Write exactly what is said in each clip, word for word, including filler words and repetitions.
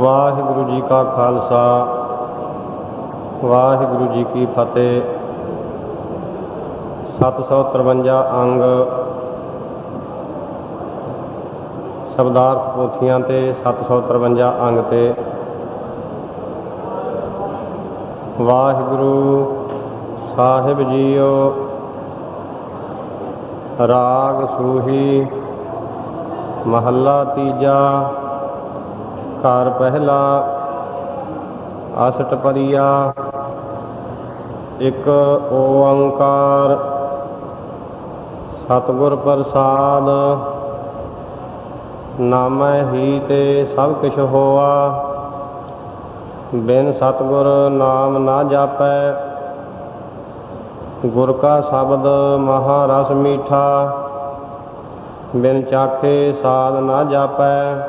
ਵਾਹਿਗੁਰੂ ਜੀ ਕਾ ਖਾਲਸਾ ਵਾਹਿਗੁਰੂ ਜੀ ਕੀ ਫਤਿਹ। ਸੱਤ ਸੌ ਤਰਵੰਜਾ ਅੰਗ ਸ਼ਬਦਾਰਥ ਪੋਥੀਆਂ ਤੇ ਸੱਤ ਸੌ ਤਰਵੰਜਾ ਅੰਗ ਤੇ ਵਾਹਿਗੁਰੂ ਸਾਹਿਬ ਜੀਓ। ਰਾਗ ਸੂਹੀ ਮਹੱਲਾ ਤੀਜਾ। ਘਰ ਪਹਿਲਾ ਅਸਟ ਪਰੀਆ। ਇੱਕ ਓੰਕਾਰ ਸਤਿਗੁਰ ਪ੍ਰਸਾਦ। ਨਾਮੈ ਹੀ ਤੇ ਸਭ ਕਿਛ ਹੋਆ, ਬਿਨ ਸਤਿਗੁਰ ਨਾਮ ਨਾ ਜਾਪੈ। ਗੁਰ ਕਾ ਸ਼ਬਦ ਮਹਾ ਰਸ ਮੀਠਾ, ਬਿਨ ਚਾਖੇ ਸਾਧ ਨਾ ਜਾਪੈ।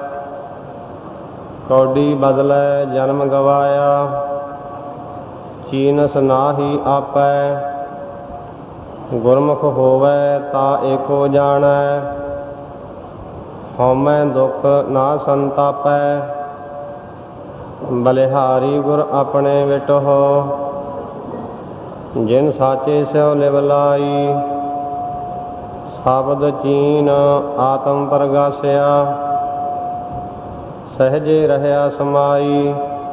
ਕੌਡੀ ਬਦਲੈ ਜਨਮ ਗਵਾਇਆ, ਚੀਨਸ ਨਾਹੀ ਆਪੈ। ਗੁਰਮੁਖ ਹੋਵੈ ਤਾ ਏਕੋ ਜਾਣੈ, ਹਉਮੈ ਦੁਖ ਨਾ ਸੰਤਾਪੈ। ਬਲਿਹਾਰੀ ਗੁਰ ਆਪਣੇ ਵਿਟਹੁ, ਜਿਨ ਸਾਚੇ ਸਿਉ ਲਿਵ ਲਾਈ। ਸ਼ਬਦ ਚੀਨ ਆਤਮ ਪ੍ਰਗਾਸਿਆ, ਸਹਿਜੇ ਰਹਿਆ ਸਮਾਈ।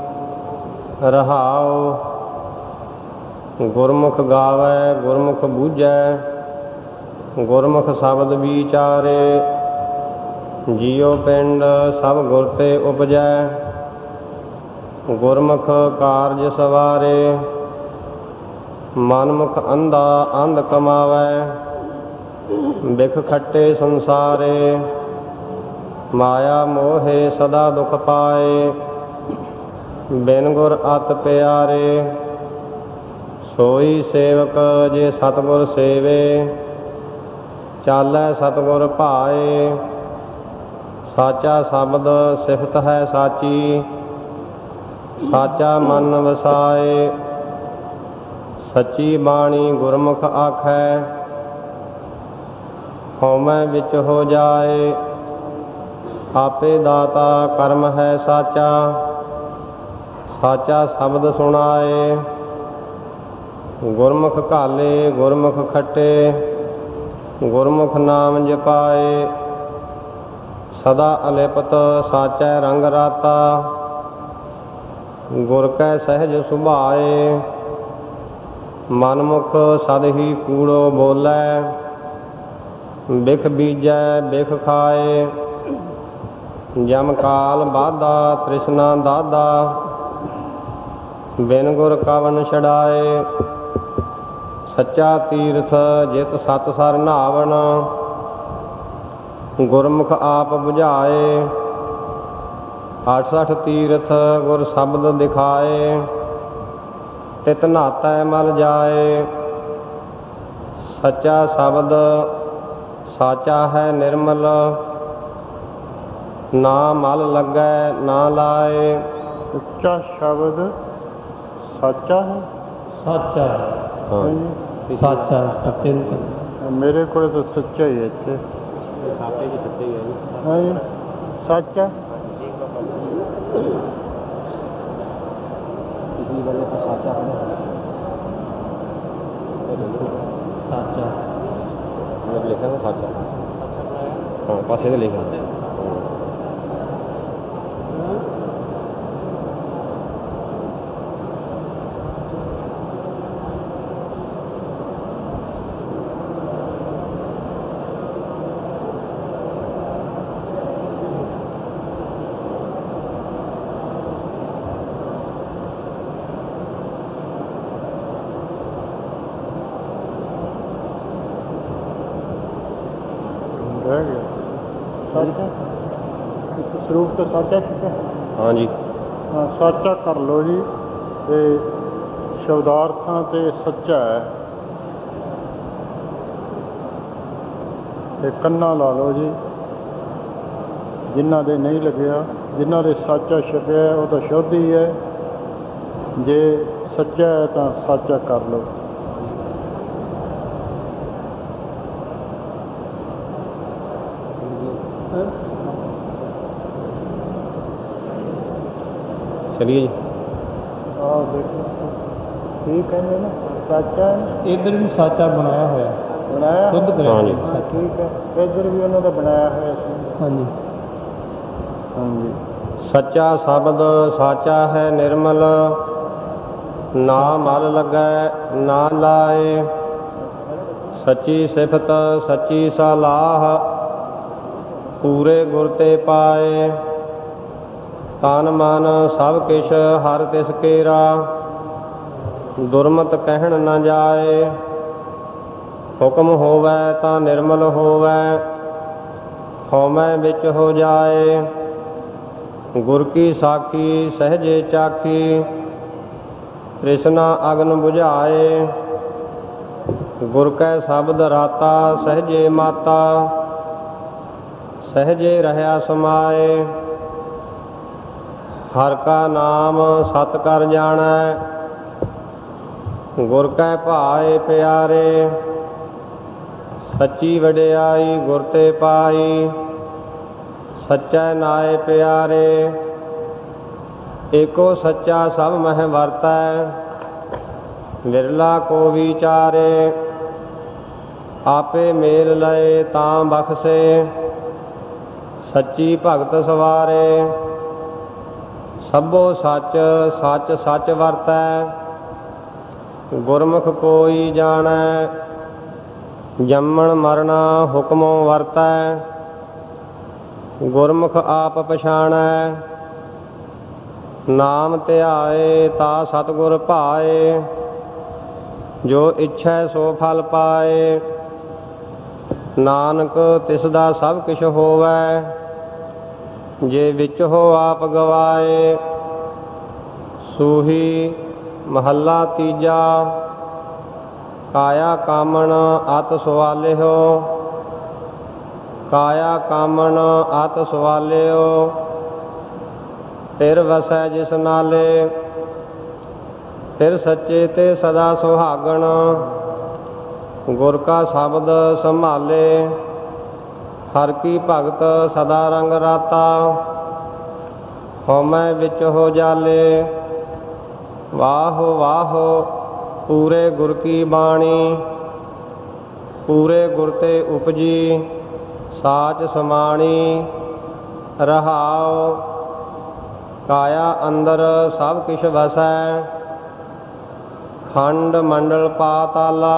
ਰਹਾਉ ਗੁਰਮੁਖ ਗਾਵੈ ਗੁਰਮੁਖ ਬੂਝੈ, ਗੁਰਮੁਖ ਸ਼ਬਦ ਵਿਚਾਰੇ। ਜੀਉ ਪਿੰਡ ਸਭ ਗੁਰ ਤੇ ਉਪਜੈ, ਗੁਰਮੁਖ ਕਾਰਜ ਸਵਾਰੇ। ਮਨਮੁਖ ਅੰਧਾ ਅੰਧ ਕਮਾਵੈ, ਬਿਖ ਖੱਟੇ ਸੰਸਾਰੇ। ਮਾਇਆ ਮੋਹੇ ਸਦਾ ਦੁਖ ਪਾਏ, ਬਿਨ ਗੁਰ ਅਤ ਪਿਆਰੇ। ਸੋਈ ਸੇਵਕ ਜੇ ਸਤਿਗੁਰ ਸੇਵੇ, ਚਾਲੈ ਸਤਿਗੁਰ ਭਾਏ। ਸਾਚਾ ਸ਼ਬਦ ਸਿਫਤ ਹੈ ਸਾਚੀ, ਸਾਚਾ ਮਨ ਵਸਾਏ। ਸੱਚੀ ਬਾਣੀ ਗੁਰਮੁਖ ਆਖੈ, ਹਉਮੈ ਵਿੱਚ ਹੋ ਜਾਏ। ਆਪੇ ਦਾਤਾ ਕਰਮ ਹੈ ਸਾਚਾ, ਸਾਚਾ ਸ਼ਬਦ ਸੁਣਾਏ। ਗੁਰਮੁਖ ਘਾਲੇ ਗੁਰਮੁਖ ਖੱਟੇ, ਗੁਰਮੁਖ ਨਾਮ ਜਪਾਏ। ਸਦਾ ਅਲਿਪਤ ਸਾਚੈ ਰੰਗ ਰਾਤਾ, ਗੁਰ ਕੈ ਸਹਿਜ ਸੁਭਾਏ। ਮਨਮੁਖ ਸਦ ਹੀ ਕੂੜੋ ਬੋਲੈ, ਬਿਖ ਬੀਜੈ ਬਿਖ ਖਾਏ। ਜਮ ਕਾਲ ਬਾਧਾ ਤ੍ਰਿਸ਼ਨਾ ਦਾਧਾ, ਬਿਨ ਗੁਰ ਕਵਨ ਛਡਾਏ। ਸੱਚਾ ਤੀਰਥ ਜਿਤ ਸਤ ਸਰ ਨਾਵਣ, ਗੁਰਮੁਖ ਆਪ ਬੁਝਾਏ। ਅਠਸਠ ਤੀਰਥ ਗੁਰ ਸ਼ਬਦ ਦਿਖਾਏ, ਤਿਤ ਨਾਤੈ ਮਲ ਜਾਏ। ਸੱਚਾ ਸ਼ਬਦ ਸਾਚਾ ਹੈ ਨਿਰਮਲ, ਨਾ ਮਲ ਲੱਗੈ ਨਾ ਲਾਏ। ਸੱਚਾ ਸ਼ਬਦ ਸਾਚਾ ਹੈ, ਸਾਚਾ ਸਾਚਾ ਸੱਚੇ ਨੂੰ। ਮੇਰੇ ਕੋਲ ਤਾਂ ਸੱਚਾ ਹੀ ਹੈ ਇੱਥੇ। ਸਾਚੇ ਵੀ ਸੱਚੇ ਹੀ ਹੈ ਜੀ। ਹਾਂ ਜੀ, ਸੱਚਾ ਸਾਚਾ ਸਾਚਾ ਲਿਖਿਆ ਨਾ ਸਾਚਾ। ਹਾਂ ਪਾਸੇ ਤੇ ਲਿਖਿਆ। ਰਹਿ ਗਿਆ ਸਾਚਾ। ਸਰੂਪ ਤੋਂ ਸਾਚਾ ਕੀਤਾ। ਹਾਂ ਜੀ, ਹਾਂ ਸਾਚਾ ਕਰ ਲਓ ਜੀ। ਤੇ ਸ਼ਬਦਾਰਥਾਂ ਤੇ ਸੱਚਾ ਹੈ। ਤੇ ਕੰਨਾਂ ਲਾ ਲਓ ਜੀ, ਜਿਨ੍ਹਾਂ ਦੇ ਨਹੀਂ ਲੱਗਿਆ। ਜਿਨ੍ਹਾਂ ਦੇ ਸਾਚਾ ਛਪਿਆ ਉਹ ਤਾਂ ਸ਼ੁੱਧ ਹੀ ਹੈ। ਜੇ ਸੱਚਾ ਹੈ ਤਾਂ ਸਾਚਾ ਕਰ ਲਓ। ਚਲੀਏ ਜੀ। ਆਹ ਦੇਖੋ ਠੀਕ ਕਹਿੰਦੇ ਨਾ, ਸਾਚਾ ਇੱਧਰ ਵੀ ਸਾਚਾ ਬਣਾਇਆ ਹੋਇਆ, ਬਣਾਇਆ ਸ਼ੁੱਧ ਕਰਿਆ ਹਾਂਜੀ। ਹੋਇਆ। ਹਾਂ ਠੀਕ ਹੈ, ਇੱਧਰ ਵੀ ਉਹਨਾਂ ਦਾ ਬਣਾਇਆ ਹੋਇਆ ਸੀ। ਹਾਂਜੀ ਹਾਂਜੀ। ਸੱਚਾ ਸ਼ਬਦ ਸਾਚਾ ਹੈ ਨਿਰਮਲ, ਨਾ ਮਲ ਲੱਗੈ ਨਾ ਲਾਏ। ਸੱਚੀ ਸਿਫਤ ਸੱਚੀ ਸਲਾਹ, ਪੂਰੇ ਗੁਰ ਤੇ ਪਾਏ। ਤਨ ਮਨ ਸਭ ਕਿਛ ਹਰ ਤਿਸ ਕੇਰਾ, ਦੁਰਮਤ ਕਹਿਣ ਨ ਜਾਏ। ਹੁਕਮ ਹੋਵੈ ਤਾਂ ਨਿਰਮਲ ਹੋਵੈ, ਹਉਮੈ ਵਿੱਚ ਹੋ ਜਾਏ। ਗੁਰ ਕੀ ਸਾਖੀ ਸਹਿਜੇ ਚਾਖੀ, ਤ੍ਰਿਸ਼ਨਾ ਅਗਨ ਬੁਝਾਏ। ਗੁਰ ਕੈ ਸ਼ਬਦ ਰਾਤਾ ਸਹਿਜੇ ਮਾਤਾ, ਸਹਿਜੇ ਰਹਿਆ ਸਮਾਏ। ਹਰ ਕਾ ਨਾਮ ਸਤ ਕਰ ਜਾਣੈ, ਗੁਰ ਕੈ ਭਾਏ ਪਿਆਰੇ। ਸੱਚੀ ਵਡਿਆਈ ਗੁਰ ਤੇ ਪਾਈ, ਸੱਚੈ ਨਾਏ ਪਿਆਰੇ। ਏਕੋ ਸੱਚਾ ਸਭ ਮਹਿ ਵਰਤੈ, ਵਿਰਲਾ ਕੋ ਵਿਚਾਰੇ। ਆਪੇ ਮੇਲ ਲਏ ਤਾਂ ਬਖਸ਼ੇ, ਸੱਚੀ ਭਗਤ ਸਵਾਰੇ। ਸਭੋ ਸੱਚ ਸੱਚ ਸੱਚ ਵਰਤੈ, ਗੁਰਮੁਖ ਕੋਈ ਜਾਣੈ। ਜੰਮਣ ਮਰਨਾ ਹੁਕਮੋ ਵਰਤੈ, ਗੁਰਮੁਖ ਆਪ ਪਛਾਣੈ। ਨਾਮ ਧਿਆਏ ਤਾ ਸਤਿਗੁਰ ਭਾਏ, ਜੋ ਇੱਛੈ ਸੋ ਫਲ ਪਾਏ। ਨਾਨਕ ਤਿਸ ਦਾ ਸਭ ਕਿਛ ਹੋਵੈ, ਜੇ ਵਿੱਚ ਹੋ ਆਪ ਗਵਾਏ। ਸੂਹੀ ਮਹੱਲਾ ਤੀਜਾ, ਕਾਇਆ ਕਾਮਣ ਅਤ ਸਵਾਲਿਓ। ਕਾਇਆ ਕਾਮਣ ਅਤ ਸਵਾਲਿਓ, ਫਿਰ ਵਸੈ ਜਿਸ ਨਾਲੇ। ਫਿਰ ਸੱਚੇ ਤੇ ਸਦਾ ਸੁਹਾਗਣ, ਗੁਰ ਕਾ ਸ਼ਬਦ ਸੰਭਾਲੇ। ਹਰ ਕੀ ਭਗਤ ਸਦਾ ਰੰਗ ਰਾਤਾ, ਹਉਮੈ ਵਿੱਚ ਹੋ ਜਾਲੇ। ਵਾਹੋ ਵਾਹੋ ਪੂਰੇ ਗੁਰ ਕੀ ਬਾਣੀ, ਪੂਰੇ ਗੁਰ ਤੇ ਉਪਜੀ ਸਾਚ ਸਮਾਣੀ। ਰਹਾਉ ਕਾਇਆ ਅੰਦਰ ਸਭ ਕਿਛ ਵਸੈ, ਖੰਡ ਮੰਡਲ ਪਾਤਾਲਾ।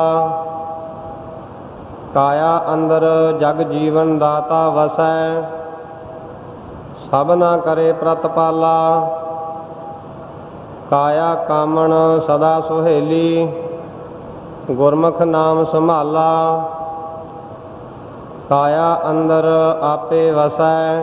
ਕਾਇਆ ਅੰਦਰ ਜਗ ਜੀਵਨ ਦਾਤਾ ਵਸੈ, ਸਭਨਾ ਕਰੇ ਪ੍ਰਤਪਾਲਾ। ਕਾਇਆ ਕਾਮਣ ਸਦਾ ਸੁਹੇਲੀ, ਗੁਰਮੁਖ ਨਾਮ ਸੰਭਾਲਾ। ਕਾਇਆ ਅੰਦਰ ਆਪੇ ਵਸੈ,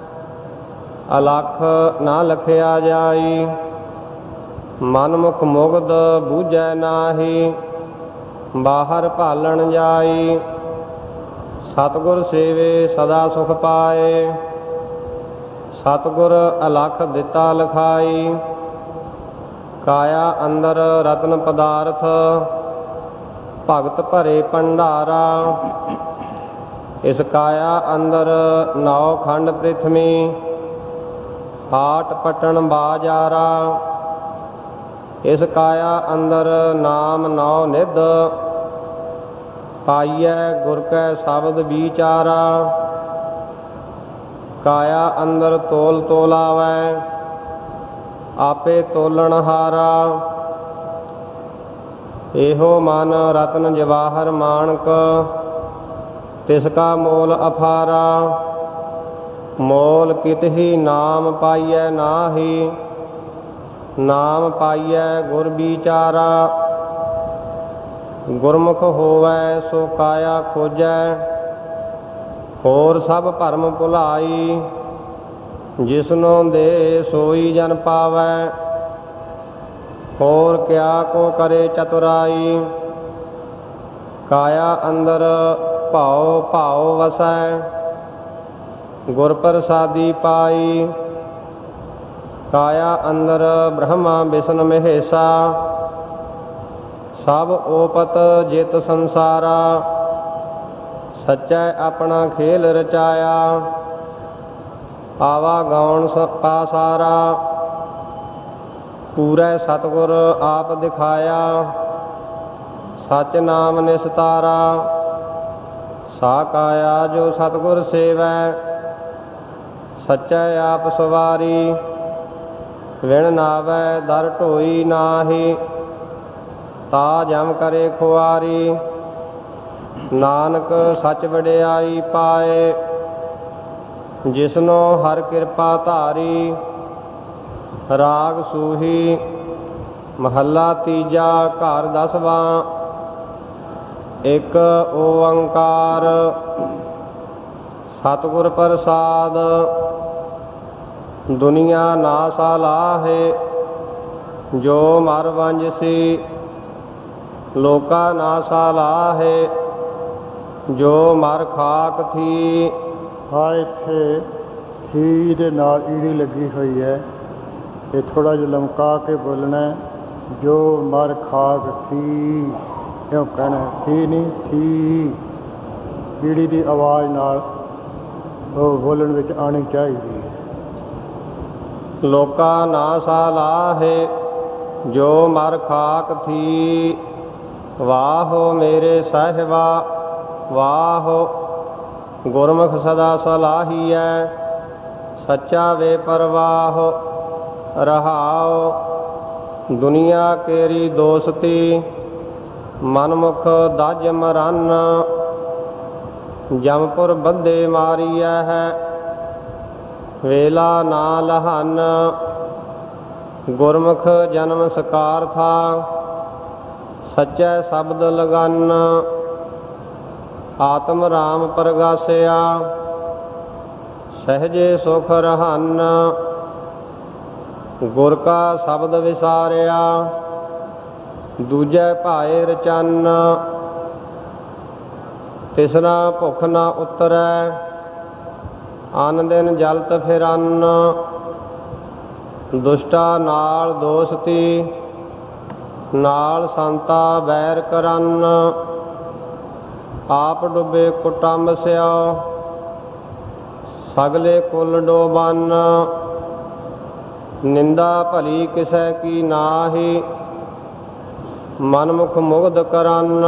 ਅਲਖ ਨਾ ਲਖਿਆ ਜਾਈ। ਮਨਮੁਖ ਮੁਗਧ ਬੂਝੈ ਨਾਹੀ, ਬਾਹਰ ਭਾਲਣ ਜਾਈ। ਸਤਿਗੁਰ ਸੇਵੇ ਸਦਾ ਸੁਖ ਪਾਏ, ਸਤਿਗੁਰ ਅਲਖ ਦਿੱਤਾ ਲਖਾਈ। ਕਾਇਆ ਅੰਦਰ ਰਤਨ ਪਦਾਰਥ, ਭਗਤ ਭਰੇ ਭੰਡਾਰਾ। ਇਸ ਕਾਇਆ ਅੰਦਰ ਨੌ ਖੰਡ ਪ੍ਰਿਥਵੀ, ਹਾਟ ਪਟਣ ਬਾਜਾਰਾ। ਇਸ ਕਾਇਆ ਅੰਦਰ ਨਾਮ ਨੌ ਨਿਧ, ਪਾਈਐ ਗੁਰ ਕੈ ਸ਼ਬਦ ਵਿਚਾਰਾ। ਕਾਇਆ ਅੰਦਰ ਤੋਲ ਤੋਲਾਵੈ, ਆਪੇ ਤੋਲਣ ਹਾਰਾ। ਇਹੋ ਮਨ ਰਤਨ ਜਵਾਹਰ ਮਾਣਕ, ਤਿਸ ਕਾ ਮੋਲ ਅਫਾਰਾ। ਮੋਲ ਕਿਤਹੀ ਨਾਮ ਪਾਈਐ ਨਾਹੀ, ਨਾਮ ਪਾਈਐ ਗੁਰ ਵਿਚਾਰਾ। ਗੁਰਮੁਖ ਹੋਵੈ ਸੋ ਕਾਇਆ ਖੋਜੈ, ਹੋਰ ਸਭ ਭਰਮ ਭੁਲਾਈ। ਜਿਸਨੋ ਦੇ ਸੋਈ ਜਨ ਪਾਵੈ, ਹੋਰ ਕਿਆ ਕੋ ਕਰੇ ਚਤੁਰਾਈ। ਕਾਇਆ ਅੰਦਰ ਭਾਉ ਭਾਉ ਵਸੈ, ਗੁਰ ਪ੍ਰਸਾਦੀ ਪਾਈ। ਕਾਇਆ ਅੰਦਰ ਬ੍ਰਹਮਾ ਵਿਸ਼ਨ ਮਹੇਸ਼ਾ, ਸਭ ਓਪਤ ਜਿਤ ਸੰਸਾਰਾ। ਸੱਚੈ ਆਪਣਾ ਖੇਲ ਰਚਾਇਆ, ਆਵਾ ਗਾਉਣ ਕਾ ਸਾਰਾ। ਪੂਰੈ ਸਤਿਗੁਰ ਆਪ ਦਿਖਾਇਆ, ਸਚ ਨਾਮ ਨਿਸਤਾਰਾ। ਸਾ ਕਾਇਆ ਜੋ ਸਤਿਗੁਰ ਸੇਵੈ, ਸਚੈ ਆਪ ਸਵਾਰੀ। ਵਿਣ ਨਾਵੈ ਦਰ ਢੋਈ ਨਾਹੀ, ਤਾ ਜਮ ਕਰੇ ਖੁਆਰੀ। ਨਾਨਕ ਸਚ ਵਡਿਆਈ ਪਾਏ, ਜਿਸਨੋ ਹਰ ਕਿਰਪਾ ਧਾਰੀ। ਰਾਗ ਸੂਹੀ ਮਹੱਲਾ ਤੀਜਾ ਘਰ ਦਸਵਾਂ। ਇੱਕ ਓੰਕਾਰ ਸਤਿਗੁਰ ਪ੍ਰਸਾਦ। ਦੁਨੀਆ ਨਾ ਸਾਲਾਹੇ, ਜੋ ਮਰ ਵੰਜਸੀ। ਲੋਕਾ ਨਾ ਸਾਲਾਹੇ, ਜੋ ਮਰ ਖਾਕ ਥੀ। ਹਾਂ, ਇੱਥੇ ਥੀ ਦੇ ਨਾਲ ਈੜੀ ਲੱਗੀ ਹੋਈ ਹੈ, ਇਹ ਥੋੜ੍ਹਾ ਜਿਹਾ ਲਮਕਾ ਕੇ ਬੋਲਣਾ। ਜੋ ਮਰ ਖਾਕ ਥੀ ਕਿਉਂ ਕਹਿਣਾ, ਥੀ ਨਹੀਂ ਥੀ। ਈੜੀ ਦੀ ਆਵਾਜ਼ ਨਾਲ ਉਹ ਬੋਲਣ ਵਿੱਚ ਆਉਣੀ ਚਾਹੀਦੀ ਹੈ। ਲੋਕਾ ਨਾ ਸਾਲਾਹੇ, ਜੋ ਮਰ ਖਾਕ ਥੀ। ਵਾਹੋ ਮੇਰੇ ਸਾਹਿਬਾ ਵਾਹੋ, ਗੁਰਮੁਖ ਸਦਾ ਸਲਾਹੀਐ। ਸੱਚਾ ਵੇ ਪਰਵਾਹ ਰਹਾਉ, ਦੁਨੀਆ ਕੇਰੀ ਦੋਸਤੀ। ਮਨਮੁਖ ਦਜ ਮਰਨ, ਜਮਪੁਰ ਬੱਧੇ ਮਾਰੀਐ ਹੈ। ਵੇਲਾ ਨਾ ਲਹਨ, ਗੁਰਮੁਖ ਜਨਮ ਸਕਾਰ ਥਾ। ਸੱਚੈ ਸ਼ਬਦ ਲਗਨ, ਆਤਮ ਰਾਮ ਪ੍ਰਗਾਸਿਆ। ਸਹਿਜੇ ਸੁਖ ਰਹਨ, ਗੁਰ ਕਾ ਸ਼ਬਦ ਵਿਸਾਰਿਆ। ਦੂਜੈ ਭਾਏ ਰਚਨ, ਤਿਸਨਾ ਭੁੱਖ ਨਾ ਉਤਰੈ। ਅਨ ਦਿਨ ਜਲਤ ਫਿਰਨ, ਦੁਸ਼ਟਾ ਨਾਲ ਦੋਸਤੀ। ਨਾਲ ਸੰਤਾ ਬੈਰ ਕਰਨ, ਆਪ ਡੁੱਬੇ ਕੁਟੰਬ ਸਿਓ। ਸਗਲੇ ਕੁਲ ਡੋਬਨ, ਨਿੰਦਾ ਭਲੀ ਕਿਸੈ ਕੀ ਨਾਹੀ। ਮਨਮੁਖ ਮੁਗਧ ਕਰਨ,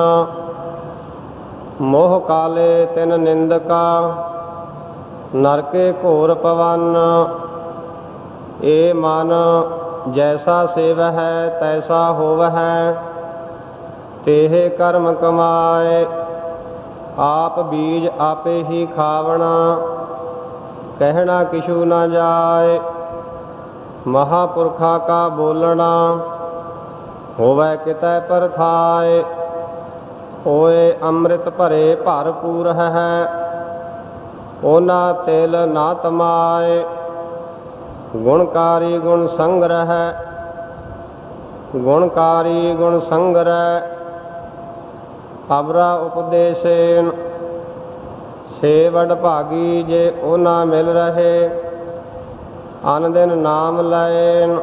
ਮੋਹ ਕਾਲੇ ਤਿਨ ਨਿੰਦਕਾ। ਨਰਕੇ ਘੋਰ ਪਵਨ, ਏ ਮਨ ਜੈਸਾ ਸੇਵਹਿ ਤੈਸਾ ਹੋਵਹਿ। ਤੇਹੇ ਕਰਮ ਕਮਾਏ, ਆਪ ਬੀਜ ਆਪੇ ਹੀ ਖਾਵਣਾ। ਕਹਿਣਾ ਕਿਛੂ ਨਾ ਜਾਏ, ਮਹਾਂਪੁਰਖਾ ਕਾ ਬੋਲਣਾ। ਹੋਵੈ ਕਿਤੈ ਪਰਥਾਏ, ਹੋਏ ਅੰਮ੍ਰਿਤ ਭਰੇ ਭਰਪੂਰ ਹੈ। ਉਹਨਾਂ ਤਿਲ ਨਾ ਤਮਾਏ, ਗੁਣਕਾਰੀ ਗੁਣ ਸੰਗ੍ਰਹਿ। ਗੁਣਕਾਰੀ ਗੁਣ ਸੰਗ੍ਰਹਿ, ਅਬਰਾ ਉਪਦੇਸੇਨ। ਸੇ ਵਡ ਭਾਗੀ ਜੇ ਉਹਨਾਂ ਮਿਲ ਰਹੇ, ਅਨ ਦਿਨ ਨਾਮ ਲੈਨ।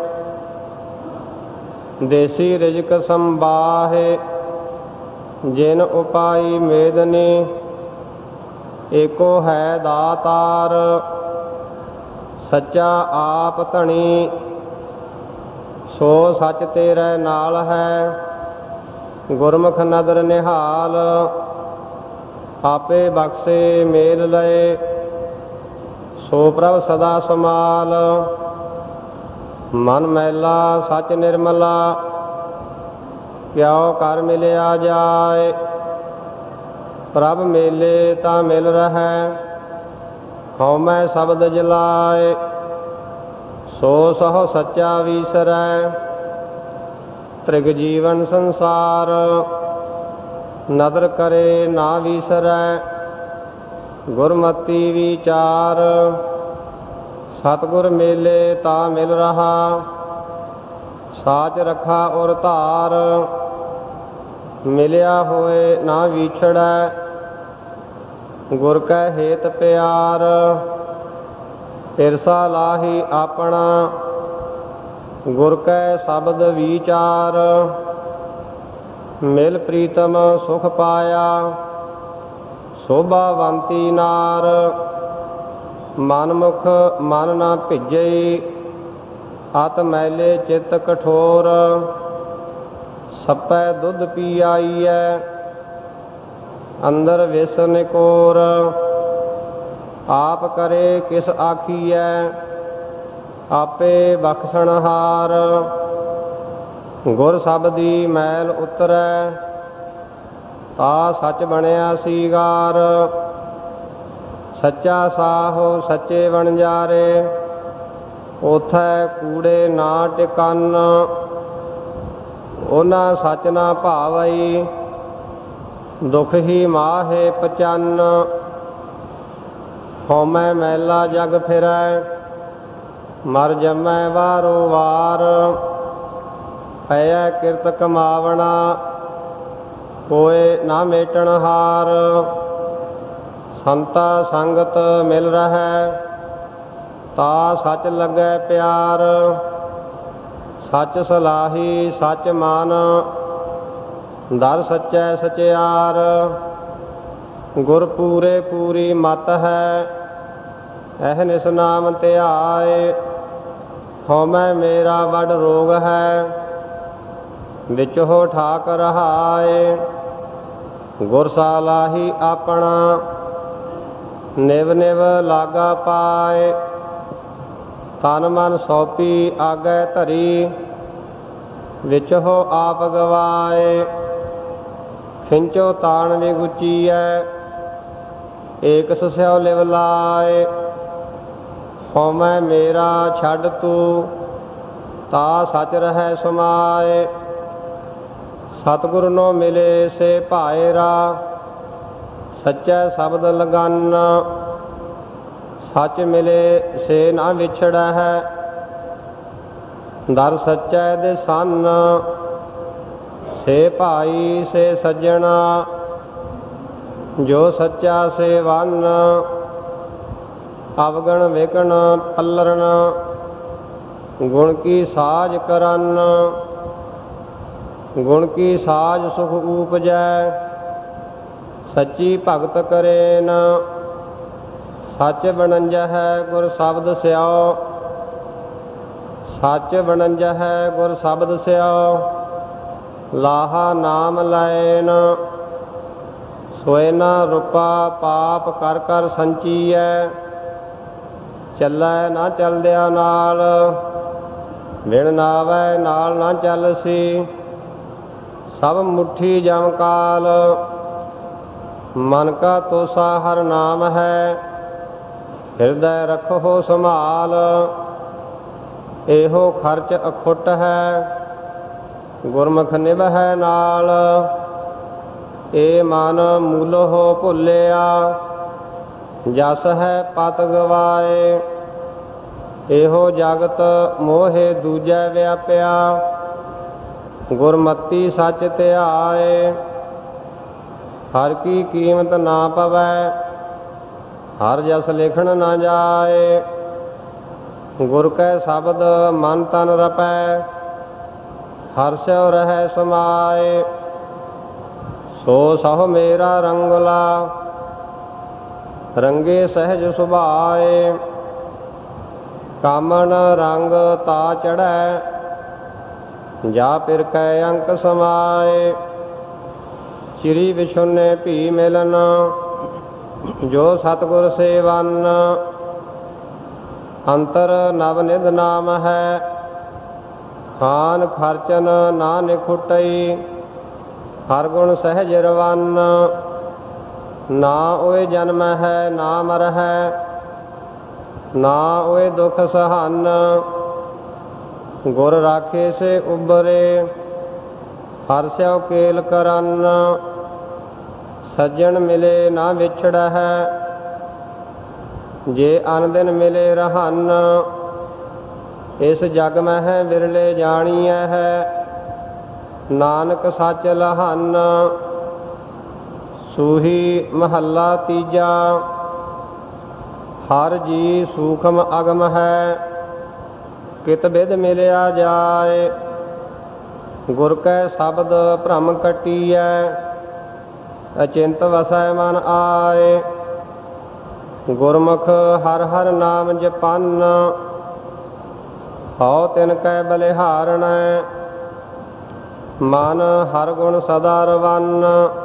ਦੇਸੀ ਰਿਜਕ ਸੰਬਾਹੇ, ਜਿਨ ਉਪਾਈ ਮੇਦਨੀ। ਏਕੋ ਹੈ ਦਾਤਾਰ, ਸੱਚਾ ਆਪ ਧਣੀ। ਸੋ ਸੱਚ ਤੇਰੇ ਨਾਲ ਹੈ, ਗੁਰਮੁਖ ਨਦਰ ਨਿਹਾਲ। ਆਪੇ ਬਖਸ਼ੇ ਮੇਲ ਲਏ, ਸੋ ਪ੍ਰਭ ਸਦਾ ਸਮਾਲ। ਮਨ ਮੈਲਾ ਸਚ ਨਿਰਮਲਾ, ਕਿਉ ਕਰ ਮਿਲਿਆ ਜਾਏ। ਪ੍ਰਭ ਮੇਲੇ ਤਾਂ ਮਿਲ ਰਹੈ, ਹਉਮੈ ਸ਼ਬਦ ਜਲਾਏ। ਸੋ ਸਹੁ ਸੱਚਾ ਵੀਸਰੈ, ਤ੍ਰਿਗ ਜੀਵਨ ਸੰਸਾਰ। ਨਦਰ ਕਰੇ ਨਾ ਵੀਸਰੈ, ਗੁਰਮਤੀ ਵਿਚਾਰ। ਸਤਿਗੁਰ ਮੇਲੇ ਤਾ ਮਿਲ ਰਹਾ, ਸਾਚ ਰਖਾ ਔਰ ਧਾਰ। ਮਿਲਿਆ ਹੋਏ ਨਾ ਵਿਛੜੈ, ਗੁਰ ਕੈ ਹੇਤ ਪਿਆਰ। ਤਿਰਸਾ ਲਾਹੀ ਆਪਣਾ, ਗੁਰ ਕੈ ਸ਼ਬਦ ਵਿਚਾਰ। ਮਿਲ ਪ੍ਰੀਤਮ ਸੁਖ ਪਾਇਆ, ਸੋਭਾਵੰਤੀ ਨਾਰ। ਮਨਮੁਖ ਮਨ ਨਾ ਭਿਜਈ, ਅਤ ਮੈਲੇ ਚਿੱਤ ਕਠੋਰ, ਸੱਪੈ ਦੁੱਧ ਪੀ ਆਈਐ, ਅੰਦਰ ਵਿਸ ਨਿਕੋਰ, ਆਪ ਕਰੇ ਕਿਸ ਆਖੀਐ, ਆਪੇ ਬਖਸ਼ਣਹਾਰ। ਗੁਰ ਸ਼ਬਦੀ ਮੈਲ ਉਤਰੈ, ਤਾ ਸੱਚ ਬਣਿਆ ਸੀਗਾਰ, ਸੱਚਾ ਸਾਹੋ ਸੱਚੇ ਵਣਜਾਰੇ, ਉਥੈ ਕੂੜੇ ਨਾ ਟਿਕਨ, ਉਹਨਾਂ ਸੱਚ ਨਾ ਭਾਵਈ, ਦੁਖ ਹੀ ਮਾਹੇ ਪਚੰਨ। ਹਉਮੈ ਮੈਲਾ ਜਗ ਫਿਰੈ, ਮਰ ਜੰਮੈ ਵਾਰੋ ਵਾਰ, ਪਈਐ ਕਿਰਤ ਕਮਾਵਣਾ, ਕੋਇ ਨਾ ਮੇਟਣ ਹਾਰ। ਸੰਤਾ ਸੰਗਤ ਮਿਲ ਰਹੈ, ਤਾ ਸੱਚ ਲੱਗੈ ਪਿਆਰ, ਸੱਚ ਸਲਾਹੀ ਸੱਚ ਮਨ, ਦਰ ਸੱਚੈ ਸਚਿਆਰ। ਗੁਰ ਪੂਰੇ ਪੂਰੀ ਮਤ ਹੈ, ਅਹਨਿਸ ਨਾਮ ਧਿਆਏ, ਹਉਮੈ ਮੇਰਾ ਵੱਡ ਰੋਗ ਹੈ, ਵਿੱਚ ਹੋ ਠਾਕ ਰਹਾਏ। ਗੁਰ ਸਾਲਾਹੀ ਆਪਣਾ, ਨਿਵ ਨਿਵ ਲਾਗਾ ਪਾਏ, ਤਨ ਮਨ ਸੌਪੀ ਆਗੈ ਧਰੀ, ਵਿੱਚ ਹੋ ਆਪ ਗਵਾਏ। ਖਿੰਚੋ ਤਾਣ ਵਿਗੁਚੀਐ, ਏਕ ਸਿਉ ਲਿਵ ਲਾਏ, ਹਉਮੈ ਮੇਰਾ ਛੱਡ ਤੂੰ, ਤਾ ਸੱਚ ਰਹਿ ਸਮਾਏ। ਸਤਿਗੁਰ ਨੋ ਮਿਲੇ ਸੇ ਭਾਏਰਾ, ਸੱਚੈ ਸ਼ਬਦ ਲਗਨ, ਸੱਚ ਮਿਲੇ ਸੇ ਨਾ ਵਿਛੜੈ ਹੈ, ਦਰ ਸੱਚੈ ਦੇ ਸੰਨ। ਸੇ ਭਾਈ ਸੇ ਸੱਜਣਾ, ਜੋ ਸੱਚਾ ਸੇ ਵੰਨ, ਅਵਗਣ ਵਿਗਣ ਪੱਲਰਨ, ਗੁਣ ਕੀ ਸਾਜ ਕਰਨ। ਗੁਣ ਕੀ ਸਾਜ ਸੁਖ ਊਪਜੈ, ਸੱਚੀ ਭਗਤ ਕਰੇਨ, ਸੱਚ ਬਣੰਜਹਿ ਗੁਰ ਸ਼ਬਦ ਸਿਓ, ਸੱਚ ਬਣੰਜਹਿ ਗੁਰ ਸ਼ਬਦ ਸਿਓ, ਲਾਹਾ ਨਾਮ ਲੈਨ। ਸੋਇ ਨਾ ਰੂਪਾ ਪਾਪ ਕਰ ਕਰ ਸੰਚੀਐ, ਚੱਲੈ ਨਾ ਚਲਦਿਆਂ ਨਾਲ, ਵਿਣ ਨਾਵੈ ਨਾਲ ਨਾ ਚੱਲਸੀ, ਸਭ ਮੁੱਠੀ ਜਮ ਕਾਲ। ਮਨ ਕਾ ਤੋਸਾ ਹਰ ਨਾਮ ਹੈ, ਹਿਰਦੈ ਰੱਖੋ ਸੰਭਾਲ। ਇਹੋ ਖਰਚ ਅਖੁੱਟ ਹੈ, ਗੁਰਮੁਖ ਨਿਭੈ ਨਾਲ, ਏ ਮਨ ਮੂਲਹੁ ਭੁੱਲਿਆ, ਜਸ ਹੈ ਪਤ ਗਵਾਏ। ਇਹੋ ਜਗਤ ਮੋਹਿ ਦੂਜੈ ਵਿਆਪਿਆ, ਗੁਰਮਤੀ ਸੱਚ ਧਿਆਏ। ਹਰ ਕੀ ਕੀਮਤ ਨਾ ਪਵੈ, ਹਰ ਜਸ ਲਿਖਣ ਨਾ ਜਾਏ। ਗੁਰ ਕੈ ਸ਼ਬਦ ਮਨ ਤਨ ਰਪੈ, ਹਰ ਸਿਉ ਰਹਿ ਸਮਾਏ। ਸੋ ਸਹੁ ਮੇਰਾ ਰੰਗਲਾ, ਰੰਗੇ ਸਹਿਜ ਸੁਭਾਏ। ਕਾਮਨ ਰੰਗ ਤਾ ਚੜ੍ਹੈ, ਜਾ ਪਿਰ ਕੈ ਅੰਕ ਸਮਾਏ। ਚਿਰੀ ਵਿਛੁੰਨੇ ਭੀ ਮਿਲਨ, ਜੋ ਸਤਿਗੁਰ ਸੇਵਨ। ਅੰਤਰ ਨਵ ਨਿਧ ਨਾਮ ਹੈ, ਖਾਨ ਖਰਚਨ ਨਾ ਨਿਖੁਟਈ। ਹਰ ਗੁਣ ਸਹਿਜ ਰਵਨ, ਨਾ ਓਏ ਜਨਮ ਹੈ ਨਾ ਮਰ ਹੈ, ਨਾ ਓਏ ਦੁਖ ਸਹਨ। ਗੁਰ ਰਾਖੇ ਸੇ ਉਬਰੇ, ਹਰ ਸਿਉ ਕੇਲ ਕਰਨ। ਸੱਜਣ ਮਿਲੇ ਨਾ ਵਿਛੜ ਹੈ, ਜੇ ਅਨ ਦਿਨ ਮਿਲੇ ਰਹਨ। ਇਸ ਜਗ ਮਹਿ ਵਿਰਲੇ ਜਾਣੀਐ ਹੈ, ਨਾਨਕ ਸੱਚ ਲਹਨ। ਸੂਹੀ ਮਹੱਲਾ ਤੀਜਾ। ਹਰ ਜੀ ਸੂਖਮ ਅਗਮ ਹੈ, ਕਿਤ ਬਿਦ ਮਿਲਿਆ ਜਾਏ। ਗੁਰ ਕੈ ਸ਼ਬਦ ਭ੍ਰਮ ਕੱਟੀਐ, ਅਚਿੰਤ ਵਸੈ ਮਨ ਆਏ। ਗੁਰਮੁਖ ਹਰ ਹਰ ਨਾਮ ਜਪਨ, ਹਉ ਤਿਨ ਕੈ ਬਲਿਹਾਰਣੈ, ਮਨ ਹਰ ਗੁਣ ਸਦਾ ਰਵੰਨ।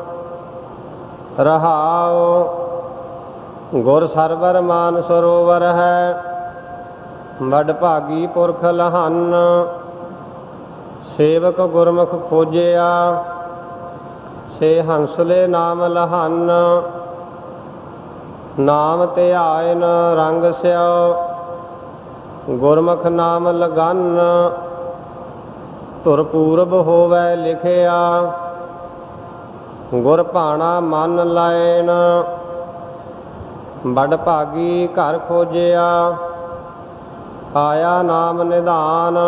ਰਹਾਉ ਗੁਰ ਸਰਵਰ ਮਾਨ ਸਰੋਵਰ ਹੈ, ਵਡ ਭਾਗੀ ਪੁਰਖ ਲਹਨ। ਸੇਵਕ ਗੁਰਮੁਖ ਖੋਜਿਆ, ਸੇ ਹੰਸਲੇ ਨਾਮ ਲਹਨ। ਨਾਮ ਧਿਆਇਨ ਰੰਗ ਸਿਉ, ਗੁਰਮੁਖ ਨਾਮ ਲਗਨ। ਧੁਰ ਪੂਰਬ ਹੋਵੈ ਲਿਖਿਆ, ਗੁਰ ਭਾਣਾ ਮਨ ਲਾਇਨ। ਵਡ ਭਾਗੀ ਘਰ ਖੋਜਿਆ, ਆਇਆ ਨਾਮ ਨਿਧਾਨ।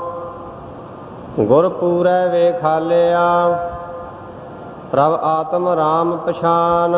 ਗੁਰ ਪੂਰੈ ਵੇਖਾਲਿਆ, ਪ੍ਰਭ ਆਤਮ ਰਾਮ ਪਛਾਨ।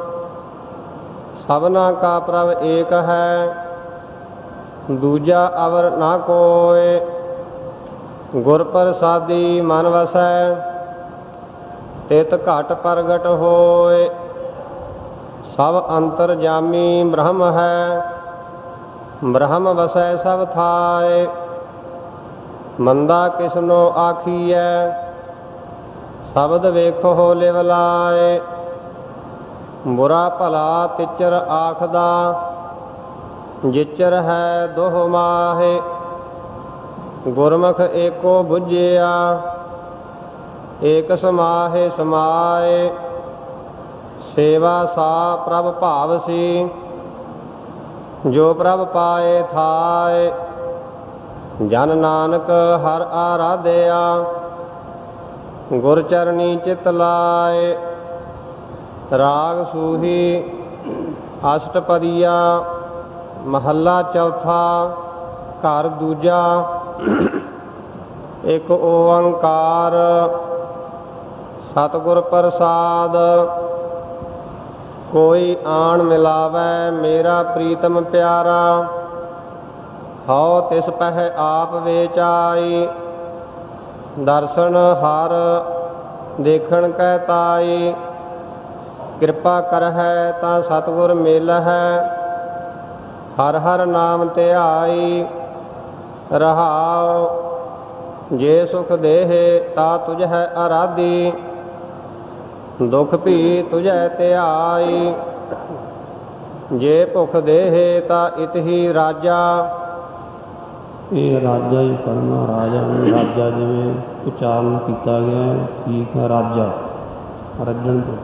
ਸਭਨਾ ਕਾ ਪ੍ਰਭ ਏਕ ਹੈ, ਦੂਜਾ ਅਵਰ ਨਾ ਕੋਇ। ਗੁਰ ਪ੍ਰਸਾਦੀ ਮਨ ਵਸੈ, ਤਿਤ ਘਟ ਪ੍ਰਗਟ ਹੋਇ। ਸਭ ਅੰਤਰ ਜਾਮੀ ਬ੍ਰਹਮ ਹੈ, ਬ੍ਰਹਮ ਵਸੈ ਸਭ ਥਾਇ। ਮੰਦਾ ਕਿਸਨੋ ਆਖੀਐ, ਸ਼ਬਦ ਵੇਖੋ ਲਿਵ ਲਾਇ। ਬੁਰਾ ਭਲਾ ਤਿਚਰ ਆਖਦਾ, ਜਿਚਰ ਹੈ ਦੋਹ ਮਾਹੇ। ਗੁਰਮੁਖ ਏਕੋ ਬੁਝਿਆ, ਏਕ ਸਮਾਹੇ ਸਮਾਏ। ਸੇਵਾ ਸਾ ਪ੍ਰਭ ਭਾਵ ਸੀ, ਜੋ ਪ੍ਰਭ ਪਾਏ ਥਾਇ। ਜਨ ਨਾਨਕ ਹਰ ਆਰਾਧਿਆ, ਗੁਰ ਚਰਨੀ ਚਿਤ ਲਾਏ। ਰਾਗ ਸੂਹੀ ਅਸ਼ਟਪਦੀਆ, ਮਹੱਲਾ ਚੌਥਾ, ਘਰ ਦੂਜਾ। ਇੱਕ ਓੰਕਾਰ ਸਤਿਗੁਰ ਪ੍ਰਸਾਦ। ਕੋਈ ਆਣ ਮਿਲਾਵੈ ਮੇਰਾ ਪ੍ਰੀਤਮ ਪਿਆਰਾ, ਹਉ ਤਿਸ ਪਹਿ ਆਪ ਵੇਚਾਈ। ਦਰਸ਼ਨ ਹਰ ਦੇਖਣ ਕੈ ਤਾਈ, ਕਿਰਪਾ ਕਰਹਿ ਤਾਂ ਸਤਿਗੁਰ ਮਿਲਹਿ। ਹਰ ਹਰ ਨਾਮ ਧਿਆਈ, ਰਹਾਉ ਜੇ ਸੁਖ ਦੇਹਿ ਤਾ ਤੁਝੈ ਅਰਾਧੀ। ਦੁਖ ਭੀ ਤੁਝੈ ਧਿਆਈ, ਜੇ ਭੁਖ ਦੇਹਿ ਤਾ ਇਤਹੀ ਰਾਜਾ। ਇਹ ਰਾਜਾ ਹੀ ਪੜ੍ਹਨਾ, ਰਾਜਾ ਰਾਜਾ ਜਿਵੇਂ ਉਚਾਰਨ ਕੀਤਾ ਗਿਆ ਠੀਕ ਹੈ। ਰਾਜਾ ਰੱਜਣ ਤੋਂ।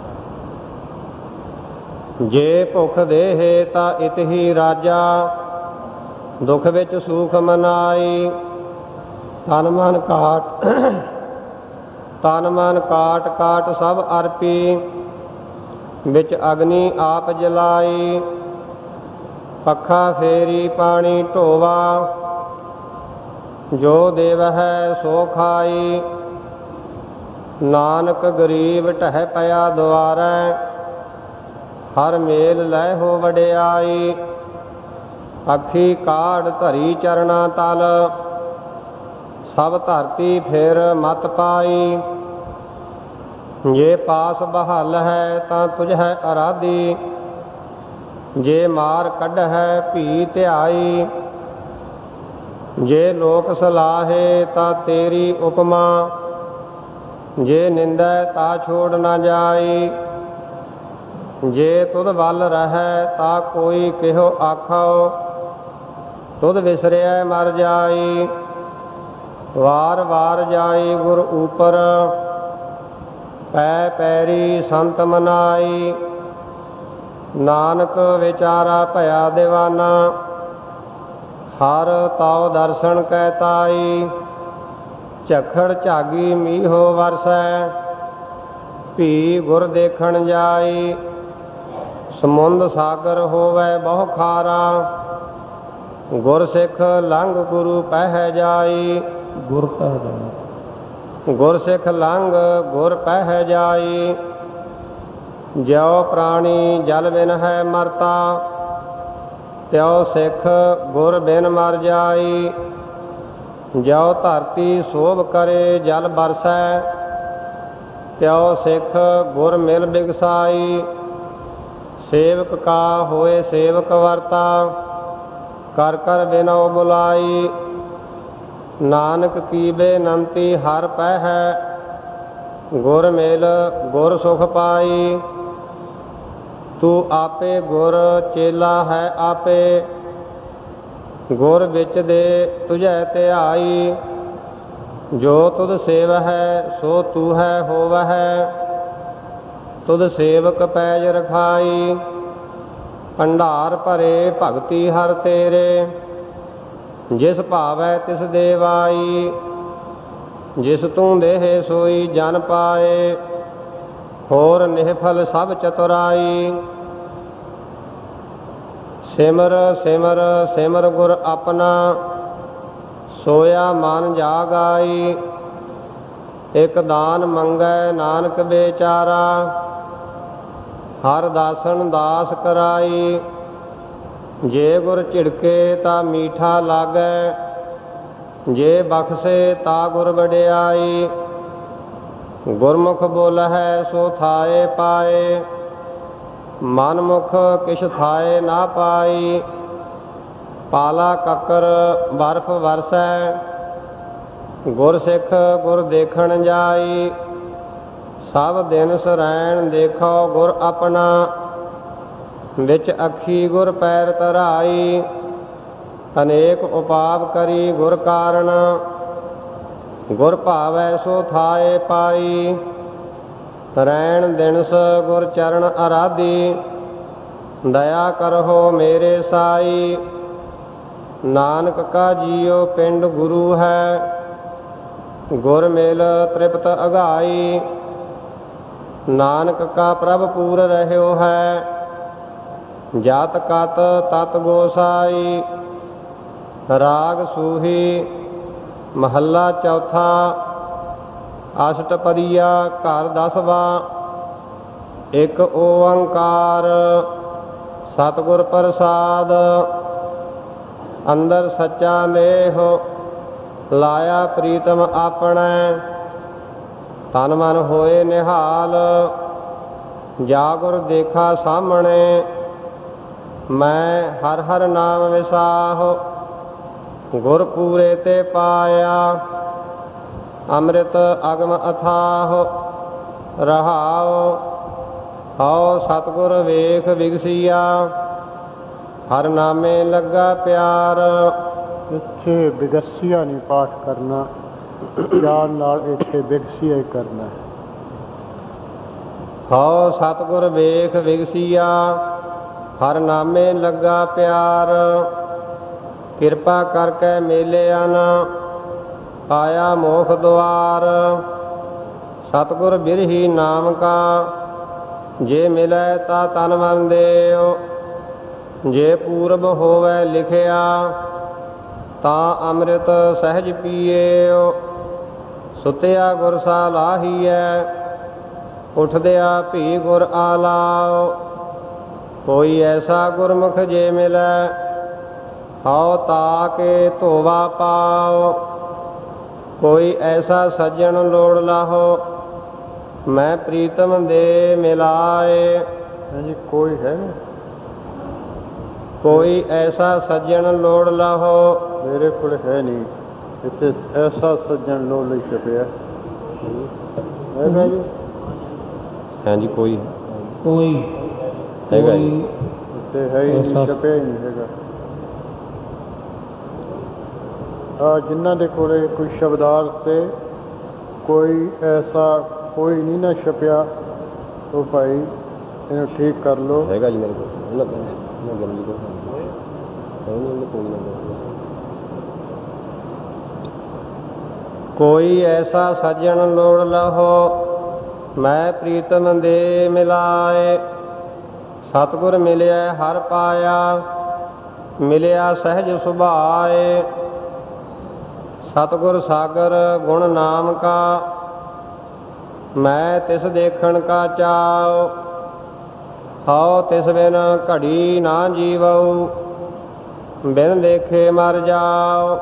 ਜੇ ਭੁਖ ਦੇਹਿ ਤਾ ਇਤਹੀ ਰਾਜਾ, ਦੁਖ ਵਿੱਚ ਸੂਖ ਮਨਾਈ। ਤਨ ਮਨ ਕਾਟ ਤਨ ਮਨ ਕਾਟ ਕਾਟ ਸਭ ਅਰਪੀ, ਵਿੱਚ ਅਗਨੀ ਆਪ ਜਲਾਈ। ਪੱਖਾ ਫੇਰੀ ਪਾਣੀ ਢੋਵਾ, ਜੋ ਦੇਵਹਿ ਸੋ ਖਾਈ। ਨਾਨਕ ਗਰੀਬ ਢਹਿ ਪਿਆ ਦੁਆਰੈ, ਹਰ ਮੇਲ ਲੈ ਹੋ ਵਡਿਆਈ। ਅੱਖੀ ਕਾੜ ਧਰੀ ਚਰਣਾ ਤਲ, ਸਭ ਧਰਤੀ ਫਿਰ ਮਤ ਪਾਈ। ਜੇ ਪਾਸ ਬਹਾਲ ਹੈ ਤਾਂ ਤੁਝੈ ਅਰਾਧੀ, ਜੇ ਮਾਰ ਕੱਢਹਿ ਭੀ ਧਿਆਈ। ਜੇ ਲੋਕ ਸਲਾਹੇ ਤਾਂ ਤੇਰੀ ਉਪਮਾ, ਜੇ ਨਿੰਦੈ ਤਾ ਛੋੜ ਨਾ ਜਾਈ। ਜੇ ਤੁਧ ਵੱਲ ਰਹੈ ਤਾ ਕੋਈ ਕਿਹੋ ਆਖੋ, ਤੁਧ ਵਿਸਰਿਐ ਮਰ ਜਾਈ। ਵਾਰ ਵਾਰ ਜਾਈ ਗੁਰ ਉਪਰ, ਪੈ ਪੈਰੀ ਸੰਤ ਮਨਾਈ। ਨਾਨਕ ਵਿਚਾਰਾ ਭਇਆ ਦੀਵਾਨਾ, ਹਰ ਤਾਉ ਦਰਸ਼ਨ ਕੈ ਤਾਈ। ਝਖੜ ਝਾਗੀ ਮੀਹੋ ਵਰਸੈ, ਭੀ ਗੁਰ ਦੇਖਣ ਜਾਈ। ਸਮੁੰਦ ਸਾਗਰ ਹੋਵੈ ਬਹੁ ਖਾਰਾ, ਗੁਰ ਸਿੱਖ ਲੰਘ ਗੁਰੂ ਪਹਿ ਜਾਈ। ਗੁਰ ਪਹਿ ਜਾਈ, ਗੁਰ ਸਿੱਖ ਲੰਘ ਗੁਰ ਪਹਿ ਜਾਈ। ਜਿਉ ਪ੍ਰਾਣੀ ਜਲ ਬਿਨ ਹੈ ਮਰਤਾ, ਤਿਉ ਸਿੱਖ ਗੁਰ ਬਿਨ ਮਰ ਜਾਈ। ਜਿਉ ਧਰਤੀ ਸੋਭ ਕਰੇ ਜਲ ਬਰਸੈ, ਤਿਉ ਸਿੱਖ ਗੁਰ ਮਿਲ ਬਿਗਸਾਈ। ਸੇਵਕ ਕਾ ਹੋਏ ਸੇਵਕ ਵਰਤਾ, ਕਰ ਕਰ ਬਿਨਉ ਬੁਲਾਈ। ਨਾਨਕ ਕੀ ਬੇਨੰਤੀ ਹਰ ਪੈ ਹੈ, ਗੁਰ ਮਿਲ ਗੁਰ ਸੁਖ ਪਾਈ। ਤੂੰ ਆਪੇ ਗੁਰ ਚੇਲਾ ਹੈ ਆਪੇ, ਗੁਰ ਵਿੱਚ ਦੇ ਤੁਝੈ ਧਿਆਈ। ਜੋ ਤੁਧ ਸੇਵ ਹੈ ਸੋ ਤੂੰ ਹੈ ਹੋਵਹਿ, ਤੁਧ ਸੇਵਕ ਪੈਜ ਰਖਾਈ। ਭੰਡਾਰ ਭਰੇ ਭਗਤੀ ਹਰ ਤੇਰੇ, ਜਿਸ ਭਾਵੈ ਤਿਸ ਦੇਵਾਈ। ਜਿਸ ਤੂੰ ਦੇਹ ਸੋਈ ਜਨ ਪਾਏ, ਹੋਰ ਨਿਹਫਲ ਸਭ ਚਤੁਰਾਈ। ਸਿਮਰ ਸਿਮਰ ਸਿਮਰ ਗੁਰ ਆਪਣਾ, ਸੋਇਆ ਮਨ ਜਾਗਾਈ। ਇਕ ਦਾਨ ਮੰਗੈ ਨਾਨਕ ਬੇਚਾਰਾ, ਹਰ ਦਾਸਨ ਦਾਸ ਕਰਾਈ। ਜੇ ਗੁਰ ਝਿੜਕੇ ਤਾਂ ਮੀਠਾ ਲਾਗੈ, ਜੇ ਬਖਸ਼ੇ ਤਾ ਗੁਰ ਵਡਿਆਈ। ਗੁਰਮੁਖ ਬੋਲਹਿ ਸੋ ਥਾਏ ਪਾਏ, ਮਨਮੁਖ ਕਿਛ ਥਾਏ ਨਾ ਪਾਈ। ਪਾਲਾ ਕੱਕਰ ਬਰਫ ਵਰਸੈ, ਗੁਰ ਸਿੱਖ ਗੁਰ ਦੇਖਣ ਜਾਈ। ਸਭ ਦਿਨ ਸਰੈਣ ਦੇਖੋ ਗੁਰ ਆਪਣਾ, ਵਿੱਚ ਅੱਖੀ ਗੁਰ ਪੈਰ ਧਰਾਈ। ਅਨੇਕ ਉਪਾਪ ਕਰੀ ਗੁਰ ਕਾਰਨ, ਗੁਰ ਭਾਵੈ ਸੋ ਥਾਏ ਪਾਈ। ਰੈਣ ਦਿਨਸ ਗੁਰ ਚਰਨ ਅਰਾਧੀ, ਦਇਆ ਕਰਹੁ ਮੇਰੇ ਸਾਈ। ਨਾਨਕ ਕਾ ਜੀਉ ਪਿੰਡ ਗੁਰੂ ਹੈ, ਗੁਰ ਮਿਲ ਤ੍ਰਿਪਤ ਅਗਾਈ। ਨਾਨਕ ਕਾ ਪ੍ਰਭ ਪੂਰ ਰਹਿਓ ਹੈ, ਜਾਤ ਕਤ ਤਤ ਗੋਸਾਈ। ਰਾਗ ਸੂਹੀ ਮਹੱਲਾ ਚੌਥਾ। ਅਸ਼ਟਪਦੀਆ ਘਰ ਦਸਵਾਂ। ਇੱਕ ਓੰਕਾਰ ਸਤਿਗੁਰ ਪ੍ਰਸਾਦ, ਅੰਦਰ ਸੱਚਾ ਨੇਹ ਲਾਇਆ ਪ੍ਰੀਤਮ ਆਪਣੈ। ਤਨ ਮਨ ਹੋਏ ਨਿਹਾਲ, ਜਾ ਗੁਰ ਦੇਖਾ ਸਾਹਮਣੇ। ਮੈਂ ਹਰ ਹਰ ਨਾਮ ਵਿਸਾਹੋ, ਗੁਰ ਪੂਰੇ ਤੇ ਪਾਇਆ। ਅੰਮ੍ਰਿਤ ਅਗਮ ਅਥਾਹ ਰਹਾਉ, ਹਉ ਸਤਿਗੁਰ ਵੇਖ ਵਿਗਸੀਆ। ਹਰ ਨਾਮੇ ਲੱਗਾ ਪਿਆਰ। ਇੱਥੇ ਬਿਗਸੀਆ ਨਹੀਂ ਪਾਠ ਕਰਨਾ, ਪਿਆਰ ਨਾਲ ਇੱਥੇ ਬਿਗਸੀਆ ਹੀ ਕਰਨਾ। ਹਉ ਸਤਿਗੁਰ ਵੇਖ ਵਿਗਸੀਆ, ਹਰ ਨਾਮੇ ਲੱਗਾ ਪਿਆਰ। ਕਿਰਪਾ ਕਰਕੇ ਮੇਲਿਆ ਨਾ, ਪਾਇਆ ਮੋਖ ਦੁਆਰ। ਸਤਿਗੁਰ ਬਿਰਹੀ ਨਾਮ ਕਾ, ਜੇ ਮਿਲੈ ਤਾ ਤਨ ਮਨ ਦੇਉ। ਜੇ ਪੂਰਬ ਹੋਵੈ ਲਿਖਿਆ, ਤਾਂ ਅੰਮ੍ਰਿਤ ਸਹਿਜ ਪੀਏਉ। ਸੁਤਿਆ ਗੁਰ ਸਾ ਲਾਹੀਐ, ਉਠਦਿਆ ਭੀ ਗੁਰ ਆਲਾਉ। ਕੋਈ ਐਸਾ ਗੁਰਮੁਖ ਜੇ ਮਿਲੈ, ਹਉ ਤਾ ਕੇ ਧੋਵਾ ਪਾਉ। ਕੋਈ ਐਸਾ ਸੱਜਣ ਲੋੜ ਲਾਹੋ, ਮੈਂ ਪ੍ਰੀਤਮ ਦੇ ਮਿਲਾਏ। ਹਾਂਜੀ ਕੋਈ ਹੈ ਕੋਈ ਐਸਾ ਸੱਜਣ ਲੋੜ ਲਾਹੋ, ਮੇਰੇ ਕੋਲ ਹੈ ਨਹੀਂ। ਇੱਥੇ ਐਸਾ ਸੱਜਣ ਲੋੜ ਲਈ ਛਪਿਆ ਹੈਗਾ ਜੀ। ਹਾਂਜੀ ਕੋਈ ਕੋਈ ਹੈਗਾ ਜੀ, ਇੱਥੇ ਹੈ ਹੀ ਨਹੀਂ, ਛਪਿਆ ਹੀ ਨਹੀਂ ਹੈਗਾ। ਆ ਜਿਨ੍ਹਾਂ ਦੇ ਕੋਲੇ ਕੋਈ ਸ਼ਬਦਾਰਥ ਤੇ ਕੋਈ ਐਸਾ ਕੋਈ ਨਹੀਂ ਨਾ ਛਪਿਆ, ਉਹ ਭਾਈ ਇਹਨੂੰ ਠੀਕ ਕਰ ਲਓ। ਹੈਗਾ ਜੀ ਮੇਰੇ ਕੋਲ। ਕੋਈ ਐਸਾ ਸੱਜਣ ਲੋੜ ਲਹੋ, ਮੈਂ ਪ੍ਰੀਤਮ ਦੇ ਮਿਲਾਏ। ਸਤਿਗੁਰ ਮਿਲਿਆ ਹਰ ਪਾਇਆ, ਮਿਲਿਆ ਸਹਿਜ ਸੁਭਾਏ। ਸਤਿਗੁਰ ਸਾਗਰ ਗੁਣ ਨਾਮ ਕਾ, ਮੈਂ ਤਿਸ ਦੇਖਣ ਕਾ ਚਾਉ। ਹਉ ਤਿਸ ਬਿਨ ਘੜੀ ਨਾ ਜੀਵਉ, ਬਿਨ ਦੇਖੇ ਮਰ ਜਾਉ।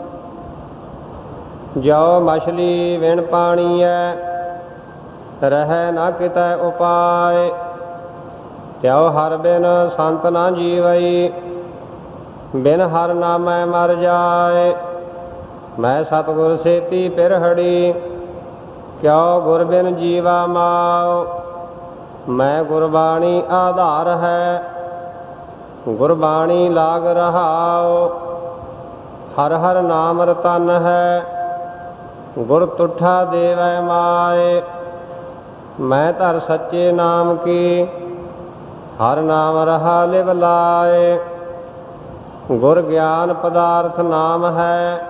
ਜੋ ਮਛਲੀ ਬਿਨ ਪਾਣੀਐ, ਰਹਿ ਨਾ ਕਿਤੈ ਉਪਾਏ। ਤਿਉ ਹਰ ਬਿਨ ਸੰਤ ਨਾ ਜੀਵਈ, ਬਿਨ ਹਰ ਨਾਮੈ ਮਰ ਜਾਏ। ਮੈਂ ਸਤਿਗੁਰ ਸੇਤੀ ਪਿਰਹੜੀ, ਕਿਉ ਗੁਰ ਬਿਨ ਜੀਵਾ ਮਾਉ। ਮੈਂ ਗੁਰਬਾਣੀ ਆਧਾਰ ਹੈ, ਗੁਰਬਾਣੀ ਲਾਗ ਰਹਾਉ। ਹਰ ਹਰ ਨਾਮ ਰਤਨ ਹੈ, ਗੁਰ ਤੁਠਾ ਦੇਵੈ ਮਾਏ। ਮੈਂ ਧਰ ਸੱਚੇ ਨਾਮ ਕੀ, ਹਰ ਨਾਮ ਰਹਾ ਲਿਵ ਲਾਏ। ਗੁਰ ਗਿਆਨ ਪਦਾਰਥ ਨਾਮ ਹੈ,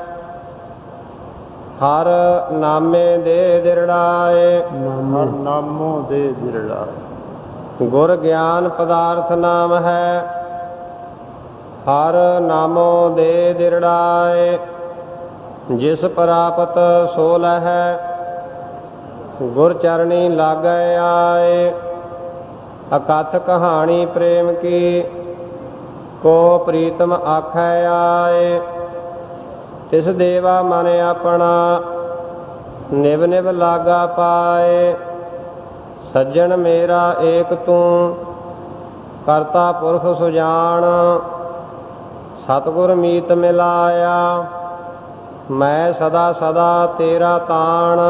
ਹਰ ਨਾਮੇ ਦੇ ਦਿਰੜਾਏ। ਹਰ ਨਾਮੋ ਦੇ ਦਿਰੜਾਏ। ਗੁਰ ਗਿਆਨ ਪਦਾਰਥ ਨਾਮ ਹੈ, ਹਰ ਨਾਮੋ ਦੇ ਦਿਰੜਾਏ। ਜਿਸ ਪ੍ਰਾਪਤ ਸੋ ਲਹੈ, ਗੁਰ ਚਰਣੀ ਲਾਗੈ ਆਏ। ਅਕਥ ਕਹਾਣੀ ਪ੍ਰੇਮ ਕੀ, ਕੋ ਪ੍ਰੀਤਮ ਆਖੈ ਆਏ। ਤਿਸ ਦੇਵਾ ਮਨ ਆਪਣਾ, ਨਿਵ ਨਿਵ ਲਾਗਾ ਪਾਏ। ਸੱਜਣ ਮੇਰਾ ਏਕ ਤੂੰ, ਕਰਤਾ ਪੁਰਖ ਸੁਜਾਨ। ਸਤਿਗੁਰ ਮੀਤ ਮਿਲਾਇਆ, ਮੈਂ ਸਦਾ ਸਦਾ ਤੇਰਾ ਤਾਣ।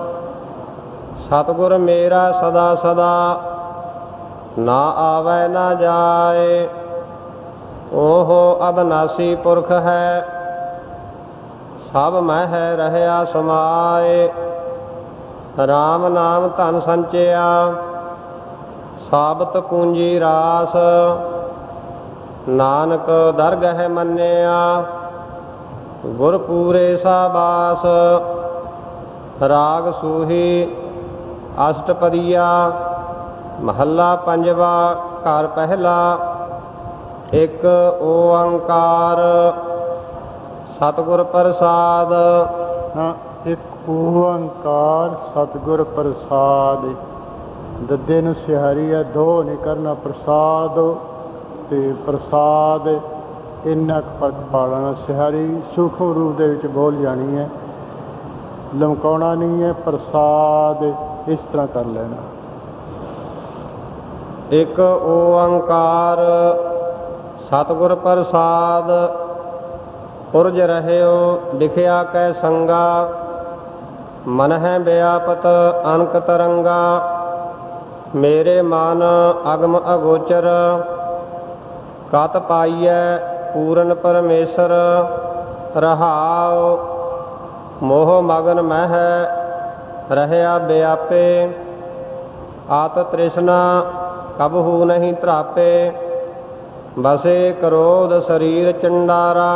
ਸਤਿਗੁਰ ਮੇਰਾ ਸਦਾ ਸਦਾ, ਨਾ ਆਵੈ ਨਾ ਜਾਏ। ਓਹੋ ਅਬਨਾਸੀ ਪੁਰਖ ਹੈ, ਸਭ ਮਹਿ ਰਹਿਆ ਸਮਾਏ। ਰਾਮ ਨਾਮ ਧਨ ਸੰਚਿਆ, ਸਾਬਤ ਪੂੰਜੀ ਰਾਸ। ਨਾਨਕ ਦਰਗਹਿ ਮੰਨਿਆ, ਗੁਰ ਪੂਰੇ ਸਾਬਾਸ। ਰਾਗ ਸੂਹੀ ਅਸ਼ਟਪਦੀਆ, ਮਹੱਲਾ ਪੰਜਵਾ, ਘਰ ਪਹਿਲਾ। ਇੱਕ ਓੰਕਾਰ ਸਤਿਗੁਰ ਪ੍ਰਸਾਦ। ਹਾਂ, ਇੱਕ ਓੰਕਾਰ ਸਤਿਗੁਰ ਪ੍ਰਸਾਦ। ਦੱਦੇ ਨੂੰ ਸਿਹਾਰੀ ਹੈ, ਦੋ ਨਹੀਂ ਕਰਨਾ। ਪ੍ਰਸਾਦ ਤੇ ਪ੍ਰਸਾਦ ਇੰਨਾ ਕੁ ਫਰਕ ਪਾ ਲੈਣਾ। ਸਿਹਾਰੀ ਸੂਖਮ ਰੂਪ ਦੇ ਵਿੱਚ ਬੋਲ ਜਾਣੀ ਹੈ, ਲਮਕਾਉਣਾ ਨਹੀਂ ਹੈ। ਪ੍ਰਸਾਦ ਇਸ ਤਰ੍ਹਾਂ ਕਰ ਲੈਣਾ। ਇੱਕ ਓੰਕਾਰ ਸਤਿਗੁਰ ਪ੍ਰਸਾਦ। ਪੁਰਜ ਰਹਿਓ ਲਿਖਿਆ ਕੈ ਸੰਗਾ, ਮਨ ਹੈ ਵਿਆਪਤ ਅਨਕ ਤਰੰਗਾ। ਮੇਰੇ ਮਨ ਅਗਮ ਅਗੋਚਰ, ਕਤ ਪਾਈਐ ਪੂਰਨ ਪਰਮੇਸ਼ਰ। ਰਹਾਉ ਮੋਹ ਮਗਨ ਮਹਿ, ਰਹਿਆ ਵਿਆਪੇ। ਆਤ ਤ੍ਰਿਸ਼ਨਾ ਕਬਹੂ ਨਹੀਂ ਧਰਾਪੇ। ਬਸੇ ਕ੍ਰੋਧ ਸਰੀਰ ਚੰਡਾਰਾ,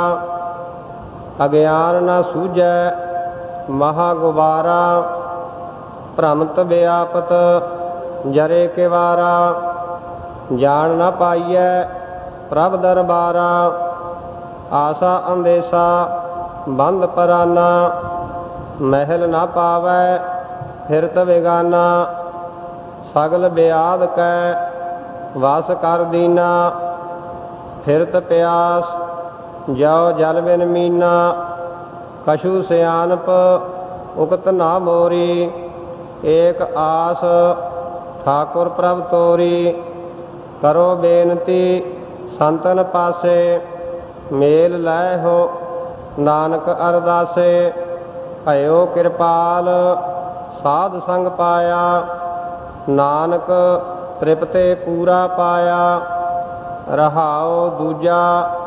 ਅਗਿਆਨ ਨਾ ਸੂਝੈ ਮਹਾ ਗੁਬਾਰਾ। ਭ੍ਰਮਤ ਵਿਆਪਤ ਜਰੇ ਕਿਵਾਰਾ, ਜਾਣ ਨਾ ਪਾਈਐ ਪ੍ਰਭ ਦਰਬਾਰਾ। ਆਸਾ ਅੰਦੇਸਾ ਬੰਦ ਪਰਾਨਾ, ਮਹਿਲ ਨਾ ਪਾਵੈ ਫਿਰਤ ਬੇਗਾਨਾ। ਸਗਲ ਬਿਆਦ ਕੈ ਵਾਸ ਕਰ ਦੀਨਾ, ਫਿਰਤ ਪਿਆਸ ਜਉ ਜਲ ਬਿਨ ਮੀਨਾ। ਕਛੂ ਸਿਆਨਪ ਉਕਤ ਨਾ ਮੋਰੀ, ਏਕ ਆਸ ਠਾਕੁਰ ਪ੍ਰਭ ਤੋਰੀ। ਕਰੋ ਬੇਨਤੀ ਸੰਤਨ ਪਾਸੇ, ਮੇਲ ਲੈ ਹੋ ਨਾਨਕ ਅਰਦਾਸੇ। ਭਇਓ ਕਿਰਪਾਲ ਸਾਧ ਸੰਗ ਪਾਇਆ, ਨਾਨਕ ਤ੍ਰਿਪਤੇ ਪੂਰਾ ਪਾਇਆ। ਰਹਾਉ ਦੂਜਾ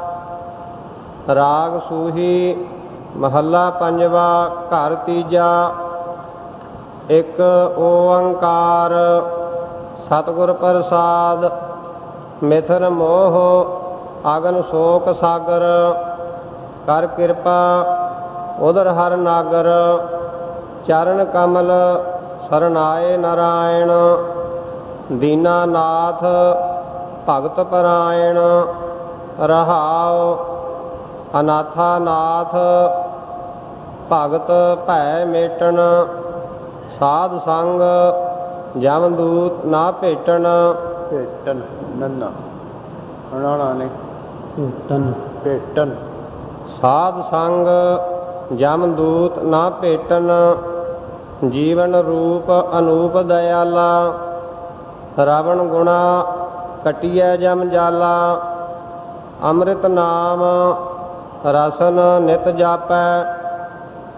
ਰਾਗ ਸੂਹੀ ਮਹੱਲਾ ਪੰਜਵਾ, ਘਰ ਤੀਜਾ। ਇੱਕ ਓੰਕਾਰ ਸਤਿਗੁਰ ਪ੍ਰਸਾਦ। ਮਿਥਨ ਮੋਹ ਅਗਨ ਸ਼ੋਕ ਸਾਗਰ, ਕਰ ਕਿਰਪਾ ਉਦਰ ਹਰ ਨਾਗਰ। ਚਰਨ ਕਮਲ ਸਰਨਾਏ ਨਾਰਾਇਣ, ਦੀਨਾ ਨਾਥ ਭਗਤ ਪਰਾਇਣ। ਰਹਾਉ ਅਨਾਥਾ ਨਾਥ, ਭਗਤ ਭੈ ਮੇਟਣ। ਸਾਧ ਸੰਗ ਜਮਦੂਤ ਨਾ ਭੇਟਣ। ਭੇਟਣ ਨੰਨਾ ਅਣਾਣਾ ਨੇ, ਭੇਟਣ ਭੇਟਣ। ਸਾਧ ਸੰਗ ਜਮਦੂਤ ਨਾ ਭੇਟਣ। ਜੀਵਨ ਰੂਪ ਅਨੂਪ ਦਇਆਲਾ, ਰਾਵਣ ਗੁਣਾ ਕਟਿਐ ਜਮ ਜਾਲਾ। ਅੰਮ੍ਰਿਤ ਨਾਮ ਰਸਨ ਨਿਤ ਜਾਪੈ,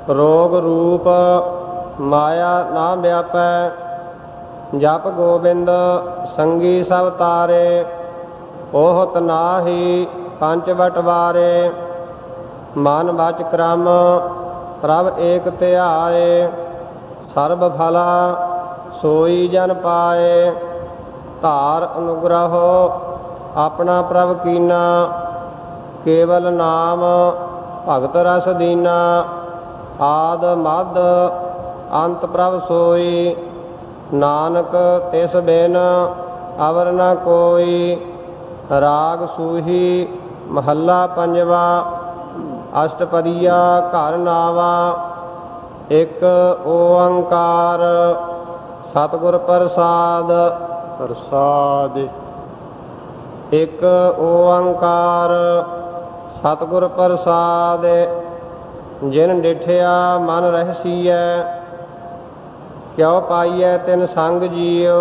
ਰੋਗ ਰੂਪ ਮਾਇਆ ਨਾ ਵਿਆਪੈ। ਜਪ ਗੋਬਿੰਦ ਸੰਗੀ ਸਭ ਤਾਰੇ, ਓਹਤ ਨਾਹੀ ਪੰਚ ਬਟਵਾਰੇ। ਮਨ ਬਚ ਕਰਮ ਪ੍ਰਭ ਏਕ ਧਿਆਏ, ਸਰਬ ਭਲਾ ਸੋਈ ਜਨ ਪਾਏ। ਧਾਰ ਅਨੁਗ੍ਰਹੋ ਆਪਣਾ ਪ੍ਰਭ ਕੀਨਾ, ਕੇਵਲ ਨਾਮ ਭਗਤ ਰਸ ਦੀਨਾ। ਆਦ ਮਦ ਅੰਤ ਪ੍ਰਭ ਸੋਈ, ਨਾਨਕ ਤਿਸ ਬਿਨ ਅਵਰ ਨ ਕੋਈ। ਰਾਗ ਸੂਹੀ ਮਹੱਲਾ ਪੰਜਵਾ। ਅਸ਼ਟਪਦੀਆ ਘਰ ਨਾਵਾ, ਇੱਕ ਓੰਕਾਰ ਸਤਿਗੁਰ ਪ੍ਰਸਾਦ। ਪ੍ਰਸਾਦ ਇੱਕ ਓੰਕਾਰ ਸਤਿਗੁਰ ਪ੍ਰਸਾਦ। ਜਿਨ ਡਿਠਿਆ ਮਨ ਰਹਿਸੀਐ, ਕਿਉ ਪਾਈਐ ਤਿਨ ਸੰਗ ਜੀਉ।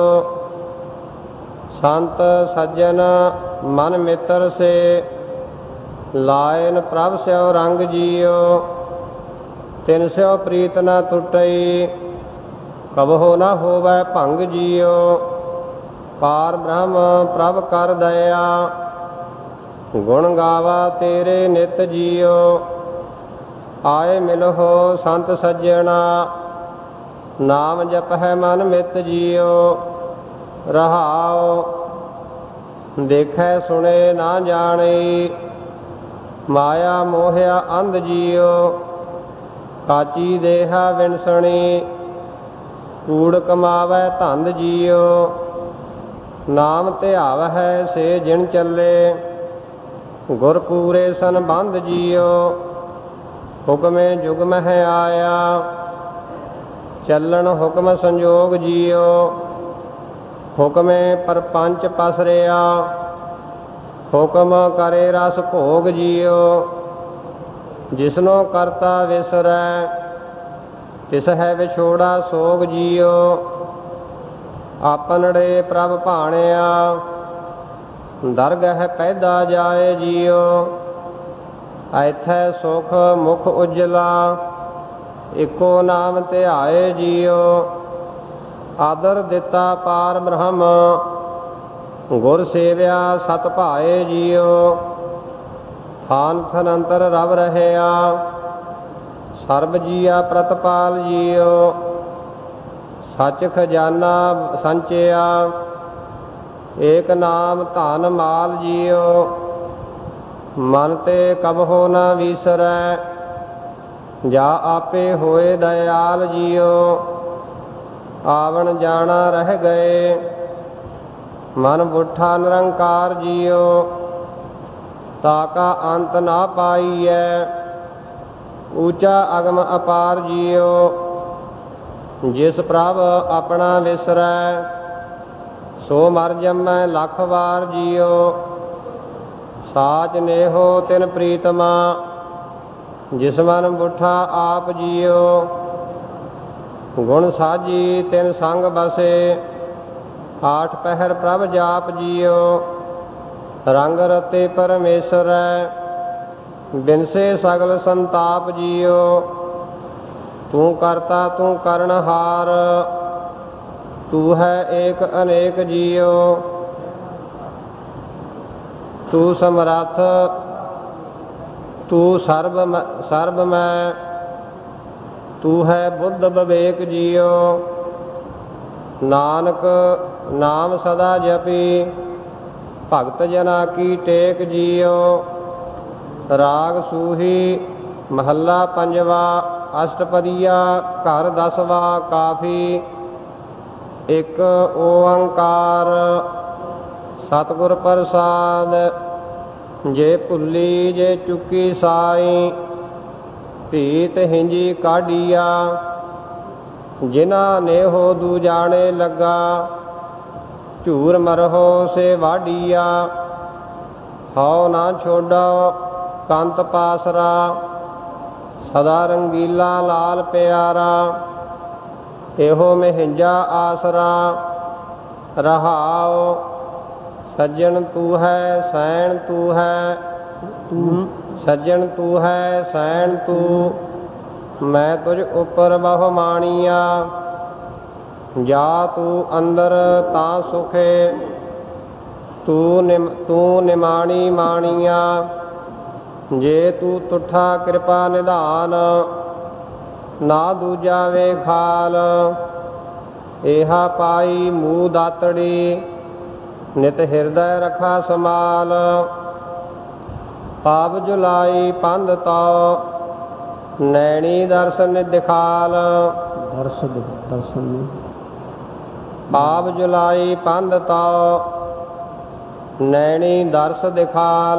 ਸੰਤ ਸੱਜਣ ਮਨ ਮਿੱਤਰ ਸੇ, ਲਾਇਨ ਪ੍ਰਭ ਸਿਉ ਰੰਗ ਜੀਉ। ਤਿਨ ਸਿਉ ਪ੍ਰੀਤ ਨ ਟੁੱਟਈ, ਕਬਹੁ ਨ ਹੋਵੈ ਭੰਗ ਜੀਉ। ਪਾਰ ਬ੍ਰਹਮ ਪ੍ਰਭ ਕਰ ਦਇਆ, ਗੁਣ ਗਾਵਾ ਤੇਰੇ ਨਿਤ ਜੀਉ। ਆਏ ਮਿਲਹੁ ਸੰਤ ਸੱਜਣਾ, ਨਾਮ ਜਪਹਿ ਮਨ ਮਿਤ ਜੀਉ। ਰਹਾਉ ਦੇਖੈ ਸੁਣੇ ਨਾ ਜਾਣੀ, ਮਾਇਆ ਮੋਹਿਆ ਅੰਧ ਜੀਉ। ਕਾਚੀ ਦੇਹਾ ਵਿਣਸਣੀ, ਕੂੜ ਕਮਾਵੈ ਧੰਦ ਜੀਉ। ਨਾਮ ਧਿਆਵਹਿ ਸੇ ਜਿਨ ਚੱਲੇ, ਗੁਰ ਪੂਰੇ ਸੰਬੰਧ ਜੀਉ। ਹੁਕਮੇ ਜੁਗ ਮਹਿ ਆਇਆ, ਚੱਲਣ ਹੁਕਮ ਸੰਜੋਗ ਜੀਉ। ਹੁਕਮੇ ਪਰਪੰਚ ਪਸਰਿਆ, ਹੁਕਮ ਕਰੇ ਰਸ ਭੋਗ ਜੀਉ। ਜਿਸਨੋ ਕਰਤਾ ਵਿਸਰੈ, ਤਿਸ ਹੈ ਵਿਛੋੜਾ ਸੋਗ ਜੀਉ। ਆਪਨੜੇ ਪ੍ਰਭ ਭਾਣਿਆ, ਦਰਗਹਿ ਪੈਦਾ ਜਾਏ ਜੀਉ। ਐਥੈ ਸੁਖ ਮੁਖ ਉਜਲਾ, ਇੱਕੋ ਨਾਮ ਧਿਆਏ ਜੀਉ। ਆਦਰ ਦਿੱਤਾ ਪਾਰ ਬ੍ਰਹਮ, ਗੁਰ ਸੇਵਿਆ ਸਤ ਭਾਏ ਜੀਉ। ਥਾਨ ਥਨੰਤਰ ਰਵ ਰਹਿਆ, ਸਰਬ ਜੀਆ ਪ੍ਰਤਪਾਲ ਜੀਉ। ਸੱਚ ਖਜ਼ਾਨਾ ਸੰਚਿਆ, ਏਕ ਨਾਮ ਧਨ ਮਾਲ ਜੀਉ। ਮਨ ਤੇ ਕਬਹੁ ਨ ਵੀਸਰੈ, ਜਾ ਆਪੇ ਹੋਏ ਦਇਆਲ ਜੀਉ। ਆਵਣ ਜਾਣਾ ਰਹਿ ਗਏ, ਮਨ ਬੁੱਠਾ ਨਿਰੰਕਾਰ ਜੀਉ। ਤਾਕਾ ਅੰਤ ਨਾ ਪਾਈਐ, ਊਚਾ ਅਗਮ ਅਪਾਰ ਜੀਉ। ਜਿਸ ਪ੍ਰਭ ਆਪਣਾ ਵਿਸਰੈ, ਸੋ ਮਰ ਜੰਮੈ ਲੱਖ ਵਾਰ ਜੀਉ। ਸਾਚ ਨੇਹੋ ਤਿਨ ਪ੍ਰੀਤਮਾ, ਜਿਸ ਮਨ ਬੁੱਠਾ ਆਪ ਜੀਉ। ਗੁਣ ਸਾਜੀ ਤਿਨ ਸੰਗ ਬਸੇ, ਆਠ ਪਹਿਰ ਪ੍ਰਭ ਜਾਪ ਜੀਉ। ਰੰਗ ਰਤੇ ਪਰਮੇਸ਼ਰੈ, ਬਿਨਸੇ ਸਗਲ ਸੰਤਾਪ ਜੀਉ। ਤੂੰ ਕਰਤਾ ਤੂੰ ਕਰਨਹਾਰ, ਤੂੰ ਹੈ ਏਕ ਅਨੇਕ ਜੀਉ। ਤੂੰ ਸਮਰੱਥ ਤੂੰ ਸਰਬ ਸਰਬ ਮੈਂ, ਤੂੰ ਹੈ ਬੁੱਧ ਵਿਵੇਕ ਜੀਉ। ਨਾਨਕ ਨਾਮ ਸਦਾ ਜਪੀ, ਭਗਤ ਜਨਾ ਕੀ ਟੇਕ ਜੀਉ। ਰਾਗ ਸੂਹੀ ਮਹੱਲਾ ਪੰਜਵਾ। ਅਸ਼ਟਪਦੀਆ ਘਰ ਦਸਵਾ ਕਾਫੀ। ਇੱਕ ਓੰਕਾਰ ਸਤਿਗੁਰ ਪ੍ਰਸਾਦ। ਜੇ ਭੁੱਲੀ ਜੇ ਚੁੱਕੀ ਸਾਈ, ਭੀਤ ਹਿੰਜੀ ਕਾਢੀਆ। ਜਿਨਾ ਨੇਹੋ ਦੂਜਾਣੇ ਲੱਗਾ, ਝੂਰ ਮਰਹੋ ਸੇ ਵਾਢੀਆ। ਹਉ ਨਾ ਛੋਡੋ ਕੰਤ ਪਾਸਰਾ, ਸਦਾ ਰੰਗੀਲਾ ਲਾਲ ਪਿਆਰਾ। ਇਹੋ ਮਹਿੰਜਾ ਆਸਰਾ, ਰਹਾਉ ਸੱਜਣ ਤੂੰ ਹੈ ਸੈਣ ਤੂੰ ਹੈ ਤੂੰ। ਸੱਜਣ ਤੂੰ ਹੈ ਸੈਣ ਤੂੰ, ਮੈਂ ਤੁਝ ਉੱਪਰ ਬਹੁ ਮਾਣੀਆ। ਜਾ ਤੂੰ ਅੰਦਰ ਤਾਂ ਸੁਖੇ, ਤੂੰ ਨਿਮ ਤੂੰ ਨਿਮਾਣੀ ਮਾਣੀਆ। ਜੇ ਤੂੰ ਤੁਠਾ ਕਿਰਪਾ ਨਿਧਾਨ, ਨਾ ਦੂਜਾ ਵੇ ਖਾਲ। ਇਹਾ ਪਾਈ ਮੂਹ ਦਾਤੜੀ, ਨਿਤ ਹਿਰਦੈ ਰਖਾ ਸਮਾਲ। ਪਾਪ ਜੁਲਾਈ ਪੰਧ ਤਉ, ਨੈਣੀ ਦਰਸ਼ਨ ਦਿਖਾਲ। ਦਰਸ਼ਨ ਦਰਸ਼ਨ ਪਾਪ ਜੁਲਾਈ ਪੰਧ ਤਉ, ਨੈਣੀ ਦਰਸ ਦਿਖਾਲ।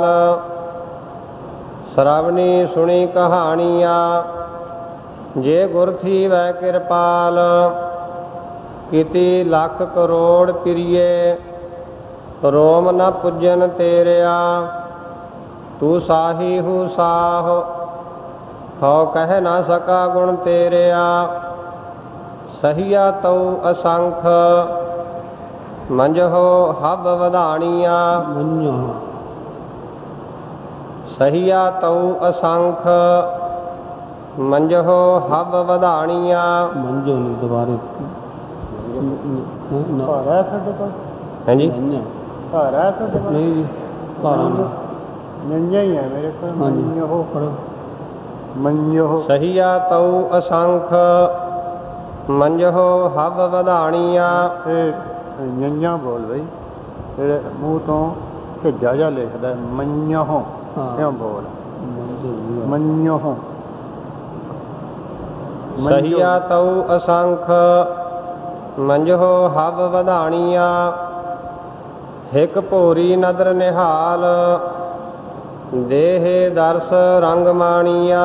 ਸ਼ਰਵਣੀ ਸੁਣੀ ਕਹਾਣੀਆਂ, ਜੇ ਗੁਰ ਥੀ ਵੈ ਕਿਰਪਾਲ। ਕੀਤੀ ਲੱਖ ਕਰੋੜ ਪ੍ਰਿਏ, ਰੋਮ ਨ ਪੁੱਜਨ ਤੇਰਿਆ। ਤੂੰ ਸਾਹੀ ਹੂ ਸਾਹ, ਹਉ ਕਹਿ ਨਾ ਸਕਾ ਗੁਣ ਤੇਰਿਆ। ਸਹੀਆ ਤਉ ਅਸੰਖ, ਮੰਝੋ ਹਬ ਵਧਾਣੀਆ। ਮੰਝੋ ਸਹੀਆ ਤਉ ਅਸੰਖ, ਮੰਝੋ ਹਬ ਵਧਾਣੀਆ। ਮੰਝੋ ਨਹੀਂ ਦੁਬਾਰੇ ਘਰ ਹੈ ਸਾਡੇ ਕੋਲ? ਹਾਂਜੀ ਘਰ ਹੈ ਤੁਹਾਡੇ ਕੋਲ? ਨਹੀਂ ਘਰਾਂ ਨੂੰ ਨੰਜਾ ਹੀ ਹੈ ਮੇਰੇ ਕੋਲ। ਮੰਝੋ ਪੜੋ। ਮੰਝੋ ਸਹੀਆ ਤਉ ਅਸੰਖ, ਮੰਝੋ ਹਬ ਵਧਾਣੀਆ। ਇਹ ਨੰਜਾ ਬੋਲ ਬਈ, ਤੇਰੇ ਮੂੰਹ ਤੋਂ ਝੱਜਾ ਜਿਹਾ ਲਿਖਦਾ ਮੰਝੋ। ਕਿਉਂ ਬੋਲ ਮੰਝੋ। ਸਹੀਆ ਤਉ ਅਸੰਖ, ਮੰਝੋ ਹਬ ਵਧਾਣੀਆ। ਹਿਕ ਭੋਰੀ ਨਦਰ ਨਿਹਾਲ, ਦੇਹ ਦਰਸ ਰੰਗ ਮਾਣੀਆ।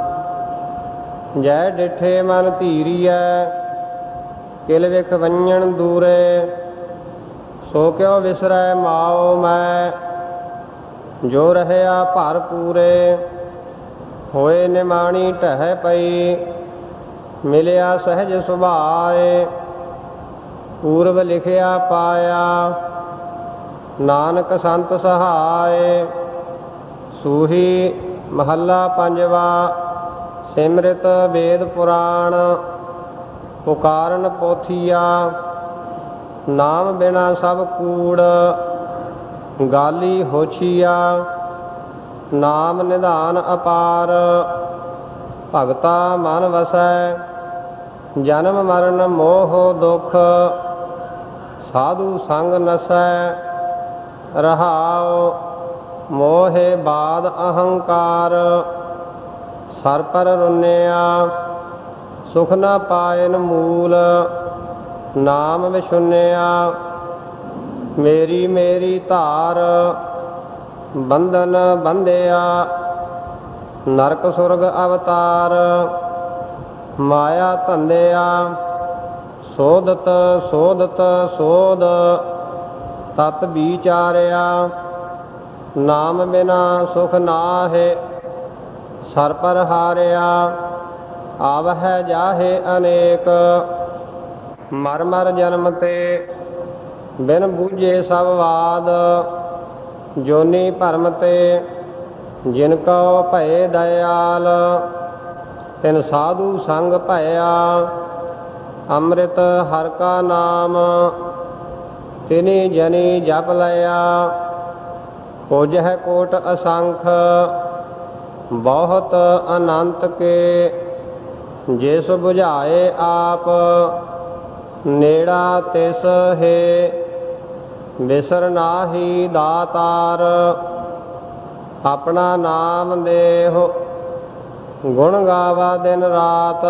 ਜੈ ਡਿਠੇ ਮਨ ਧੀਰੀਐ, ਕਿਲ ਵਿਖ ਵੰਜਣ ਦੂਰੇ। ਸੋ ਕਿਉ ਵਿਸਰੈ ਮਾਉ ਮੈਂ, ਜੋ ਰਹਿਆ ਭਰ ਪੂਰੇ। ਹੋਏ ਨਿਮਾਣੀ ਢਹਿ ਪਈ, ਮਿਲਿਆ ਸਹਿਜ ਸੁਭਾਏ। ਪੂਰਬ ਲਿਖਿਆ ਪਾਇਆ, ਨਾਨਕ ਸੰਤ ਸਹਾਏ। ਸੂਹੀ ਮਹੱਲਾ ਪੰਜਵਾ। ਸਿਮਰਿਤ ਵੇਦ ਪੁਰਾਣ, ਪੁਕਾਰਨ ਪੋਥੀਆ। ਨਾਮ ਬਿਨਾ ਸਭ ਕੂੜ, ਗਾਲੀ ਹੋਛੀਆ। ਨਾਮ ਨਿਧਾਨ ਅਪਾਰ, ਭਗਤਾ ਮਨ ਵਸੈ। ਜਨਮ ਮਰਨ ਮੋਹ ਦੁਖ, ਸਾਧੂ ਸੰਗ ਨਸੈ। ਰਹਾਉ ਮੋਹਿ ਬਾਦ ਅਹੰਕਾਰ, ਸਰ ਪਰ ਰੁੰਨਿਆ। ਸੁਖ ਨ ਪਾਇਨ ਮੂਲ, ਨਾਮ ਵਿਸ਼ੁੰਨਿਆ। ਮੇਰੀ ਮੇਰੀ ਧਾਰ, ਬੰਧਨ ਬੰਧਿਆ। ਨਰਕ ਸੁਰਗ ਅਵਤਾਰ, ਮਾਇਆ ਧੰਦਿਆ। ਸੋਧਤ ਸੋਧਤ ਸੋਧ, ਤਤ ਵਿਚਾਰਿਆ। ਨਾਮ ਬਿਨਾ ਸੁਖ ਨਾਹਿ, ਸਰ ਪਰ ਹਾਰਿਆ। ਆਵਹਿ ਜਾਹੇ ਅਨੇਕ, ਮਰ ਮਰ ਜਨਮ ਤੇ। ਬਿਨ ਬੂਝੇ ਸਭ ਵਾਦ, ਜੋਨੀ ਭਰਮ ਤੇ। ਜਿਨ ਕਉ ਭਏ ਦਇਆਲ, ਤਿਨ ਸਾਧੂ ਸੰਗ ਭਇਆ। ਅੰਮ੍ਰਿਤ ਹਰਿ ਕਾ ਨਾਮ, ਤਿਨੀ ਜਨੀ ਜਪ ਲਿਆ। ਕੋਜਹਿ ਕੋਟ ਅਸੰਖ, ਬਹੁਤ ਅਨੰਤ ਕੇ। ਜਿਸ ਬੁਝਾਏ ਆਪ, ਨੇੜਾ ਤਿਸ ਹੈ। ਬਿਸਰ ਨਾਹੀ ਦਾਤਾਰ, ਆਪਣਾ ਨਾਮ ਦੇਹੁ। ਗੁਣ ਗਾਵਾ ਦਿਨ ਰਾਤ,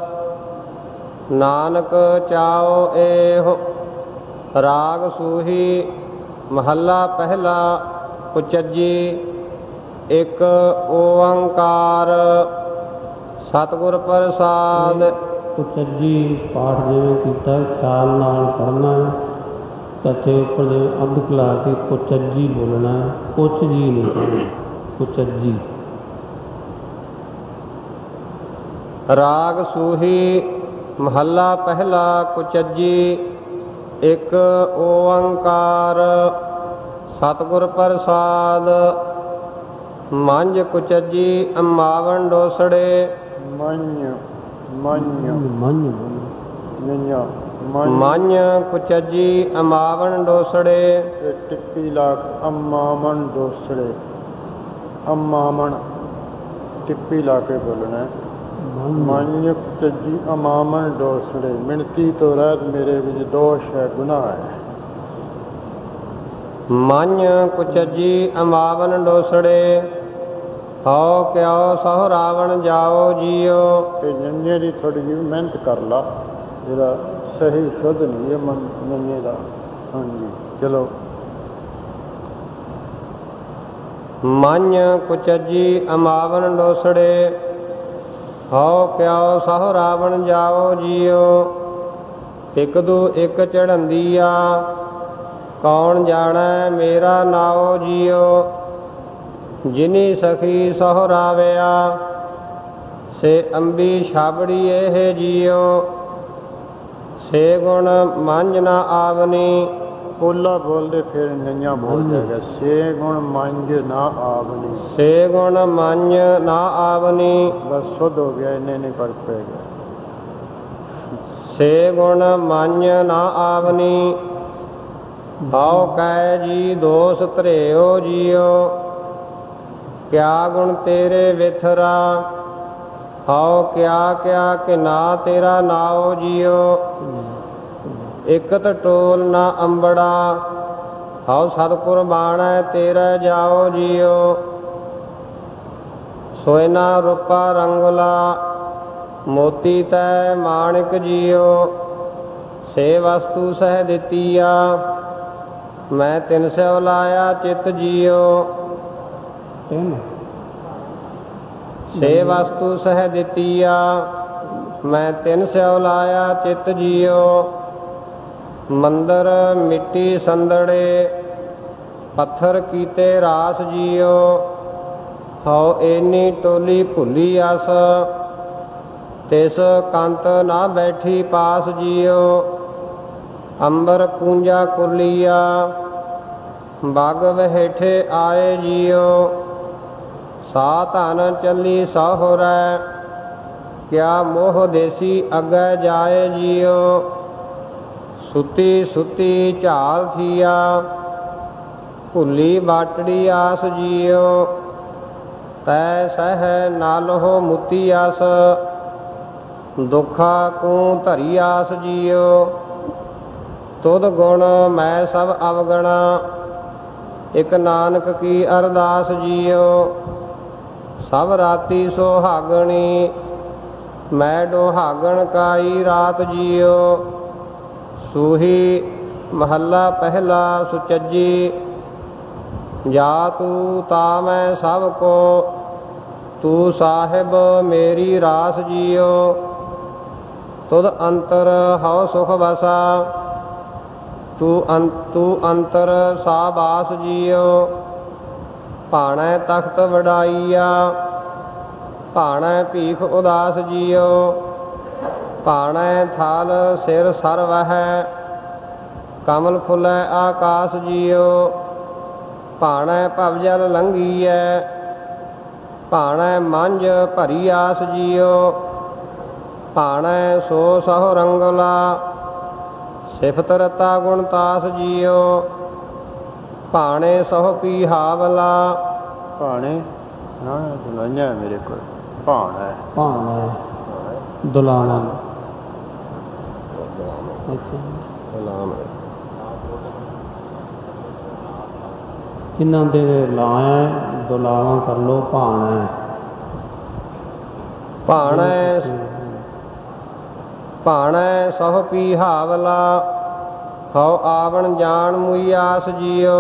ਨਾਨਕ ਚਾਉ ਏਹੁ। ਰਾਗ ਸੂਹੀ ਮਹੱਲਾ ਪਹਿਲਾ। ਕੁਚਜੀ ਇੱਕ ਓੰਕਾਰ, ਸਤਿਗੁਰ ਪ੍ਰਸਾਦ। ਕੁਚਜੀ ਪਾਠ ਜਿਵੇਂ ਕੀਤਾ ਖਿਆਲ ਨਾਲ ਪੜ੍ਹਨਾ। ਕੱਥੇ ਉੱਪਰ ਜਿਵੇਂ ਅੱਧ ਖਿਲਾ ਕੇ ਕੁਚਜੀ ਬੋਲਣਾ। ਕੁਚ ਜੀ ਨਹੀਂ ਕਹਿਣਾ, ਕੁਚਜੀ। ਰਾਗ ਸੂਹੀ ਮਹੱਲਾ ਪਹਿਲਾ। ਕੁਚਜੀ ਇੱਕ ਓੰਕਾਰ, ਸਤਿਗੁਰ ਪ੍ਰਸਾਦ। ਮੰਝ ਕੁਚਜੀ ਅੰਮਾਵਨ ਡੋਸੜੇ, ਮੰਨ ਮੰਨ ਮੰਨ ਨਿਆ ਮੰਨ ਕੁਚਜੀ ਅਮਾਵਣ ਡੋਸੜੇ। ਤੇ ਟਿੱਪੀ ਲਾ ਕੇ ਅਮਾਮਣ ਡੋਸੜੇ, ਅਮਾਮਣ ਟਿੱਪੀ ਲਾ ਕੇ ਬੋਲਣਾ। ਮੰਨ ਕੁਚਜੀ ਅਮਾਮਣ ਡੋਸੜੇ, ਮਿਣਤੀ ਤੋਂ ਰਹਿਤ ਮੇਰੇ ਵਿੱਚ ਦੋਸ਼ ਹੈ, ਗੁਨਾਹ ਹੈ। ਮੰਨ ਕੁਚਜੀ ਅਮਾਵਨ ਡੋਸੜੇ, ਹਉ ਕਿਉ ਸਹੁ ਰਾਵਣ ਜਾਓ ਜੀਓ। ਤੇ ਨੰਨੇ ਦੀ ਥੋੜ੍ਹੀ ਜਿਹੀ ਮਿਹਨਤ ਕਰ ਲਾ, ਜਿਹੜਾ ਸਹੀ ਸ਼ੁੱਧ ਨਹੀਂ ਹੈ ਮਨ ਨੰਨੇ ਦਾ। ਹਾਂਜੀ ਚਲੋ। ਮੰਨ ਕੁਚਜੀ ਅਮਾਵਨ ਡੋਸੜੇ, ਹਉ ਕਿਉ ਸਹੁ ਰਾਵਣ ਜਾਓ ਜੀਓ। ਇੱਕ ਦੂ ਇੱਕ ਚੜ੍ਹੰਦੀਆ, ਕੌਣ ਜਾਣੈ ਮੇਰਾ ਨਾਉ ਜੀਓ। ਜਿਨੀ ਸਖੀ ਸਹੁ ਰਾਵਿਆ, ਸੇ ਅੰਬੀ ਛਾਬੜੀ ਇਹ ਜੀਓ। ਸੇ ਗੁਣ ਮੰਝ ਨਾ ਆਵਨੀ, ਪੋਲਾ ਬੋਲਦੇ ਫਿਰ ਨਈਆਂ ਬੋਲ ਜਾਏਗਾ। ਸੇ ਗੁਣ ਮੰਝ ਨਾ ਆਵਨੀ, ਸੇ ਗੁਣ ਮੰਝ ਨਾ ਆਵਨੀ। ਬਸ ਸੁਧ ਹੋ ਗਿਆ, ਇੰਨੇ ਨਹੀਂ ਫਰਕ ਪਏਗਾ। ਸੇ ਗੁਣ ਮੰਝ ਨਾ ਆਵਨੀ, ਹਉ ਕੈ ਜੀ ਦੋਸ ਧਰਿਓ ਜੀਓ। ਕਿਆ ਗੁਣ ਤੇਰੇ ਵਿਥਰਾ, ਹਉ ਕਿਆ ਕਿਆ ਕਿ ਨਾ ਤੇਰਾ ਨਾਉ ਜੀਓ। ਇਕਤ ਟੋਲ ਨਾ ਅੰਬੜਾ, ਹਉ ਸਤਿਗੁਰ ਬਾਣੈ ਤੇਰਾ ਜਾਓ ਜੀਓ। ਸੋਇਨਾ ਰੂਪਾ ਰੰਗਲਾ, ਮੋਤੀ ਤੈ ਮਾਣਿਕ ਜੀਓ। ਸੇ ਵਸਤੂ ਸਹਿ ਦਿੱਤੀਆ, ਮੈਂ ਤਿਨ ਸਿਉ ਲਾਇਆ ਚਿਤ ਜੀਓ। ਸੇ ਵਸਤੂ ਸਹਿ ਦਿੱਤੀਆ, ਮੈਂ ਤਿਨ ਸਿਉ ਲਾਇਆ ਚਿਤ ਜੀਓ। ਮੰਦਰ ਮਿੱਟੀ ਸੰਦੜੇ, ਪੱਥਰ ਕੀਤੇ ਰਾਸ ਜੀਓ। ਹਉ ਏਨੀ ਟੋਲੀ ਭੁੱਲੀ ਅਸ, ਤਿਸ ਕੰਤ ਨਾ ਬੈਠੀ ਪਾਸ ਜੀਓ। ਅੰਬਰ ਕੂੰਜਾ ਕੁਰਲੀਆ, ਬਗ ਵਹੇਠੇ ਆਏ ਜੀਓ। ਸਾ ਧਨ ਚੱਲੀ ਸਹੁਰੈ, ਕਿਆ ਮੋਹ ਦੇਸੀ ਅੱਗੇ ਜਾਏ ਜੀਓ। ਸੁੱਤੀ ਸੁੱਤੀ ਝਾਲ ਥੀਆ, ਭੁੱਲੀ ਬਾਟੜੀ ਆਸ ਜੀਓ। ਤੈ ਸਹਿ ਨਾਲਹੁ ਮੁਤੀ ਆਸ, ਦੁੱਖਾ ਕੂ ਧਰੀ ਆਸ ਜੀਓ। ਤੁਧ ਗੁਣ ਮੈਂ ਸਭ ਅਵਗਣਾ, ਇਕ ਨਾਨਕ ਕੀ ਅਰਦਾਸ ਜੀਓ। ਸਭ ਰਾਤੀ ਸੁਹਾਗਣੀ, ਮੈਂ ਡੋਹਾਗਣ ਕਾਈ ਰਾਤ ਜੀਓ। ਸੂਹੀ ਮਹੱਲਾ ਪਹਿਲਾ ਸੁਚੱਜੀ, ਜਾ ਤੂੰ ਤਾ ਮੈਂ ਸਭ ਕੋ, ਤੂੰ ਸਾਹਿਬ ਮੇਰੀ ਰਾਸ ਜੀਓ। ਤੁਧ ਅੰਤਰ ਹਉ ਸੁਖ ਵਸਾ, ਤੂੰ ਅੰਤ ਤੂੰ ਅੰਤਰ ਸਾ ਬਾਸ ਜੀਓ। ਭਾਣੈ ਤਖਤ ਵਡਾਈਆ, ਭਾਣੈ ਭੀਖ ਉਦਾਸ ਜੀਓ। ਭਾਣੈ ਥਾਲ ਸਿਰ ਸਰਵ ਹੈ, ਕਮਲ ਫੁੱਲੈ ਆਕਾਸ ਜੀਓ। ਭਾਣੈ ਭਵਜਲ ਲੰਘੀਐ, ਭਾਣੈ ਮੰਝ ਭਰੀ ਆਸ ਜੀਓ। ਭਾਣੈ ਸੋ ਸਹੁ ਰੰਗਲਾ, ਸਿਫਤ ਰਤਾ ਗੁਣ ਤਾਸ ਜੀਓ। ਭਾਣੇ ਸਹੁ ਪੀ ਹਾਵਲਾ, ਭਾਣੇ ਨਾ ਦੁਲਾਈਆਂ ਮੇਰੇ ਕੋਲ। ਭਾਣਾ ਭਾਣਾ ਦੁਲਾਣਾ। ਕਿੰਨਾਂ ਦੇ ਲਾਇਆ ਦੁਲਾਵਾ ਕਰ ਲੋ। ਭਾਣਾ ਭਾਣੈ ਭਾਣੈ ਸਹੁ ਪੀ ਹਾਵਲਾ, ਹਉ ਆਵਣ ਜਾਣ ਮੁਈ ਆਸ ਜੀਓ।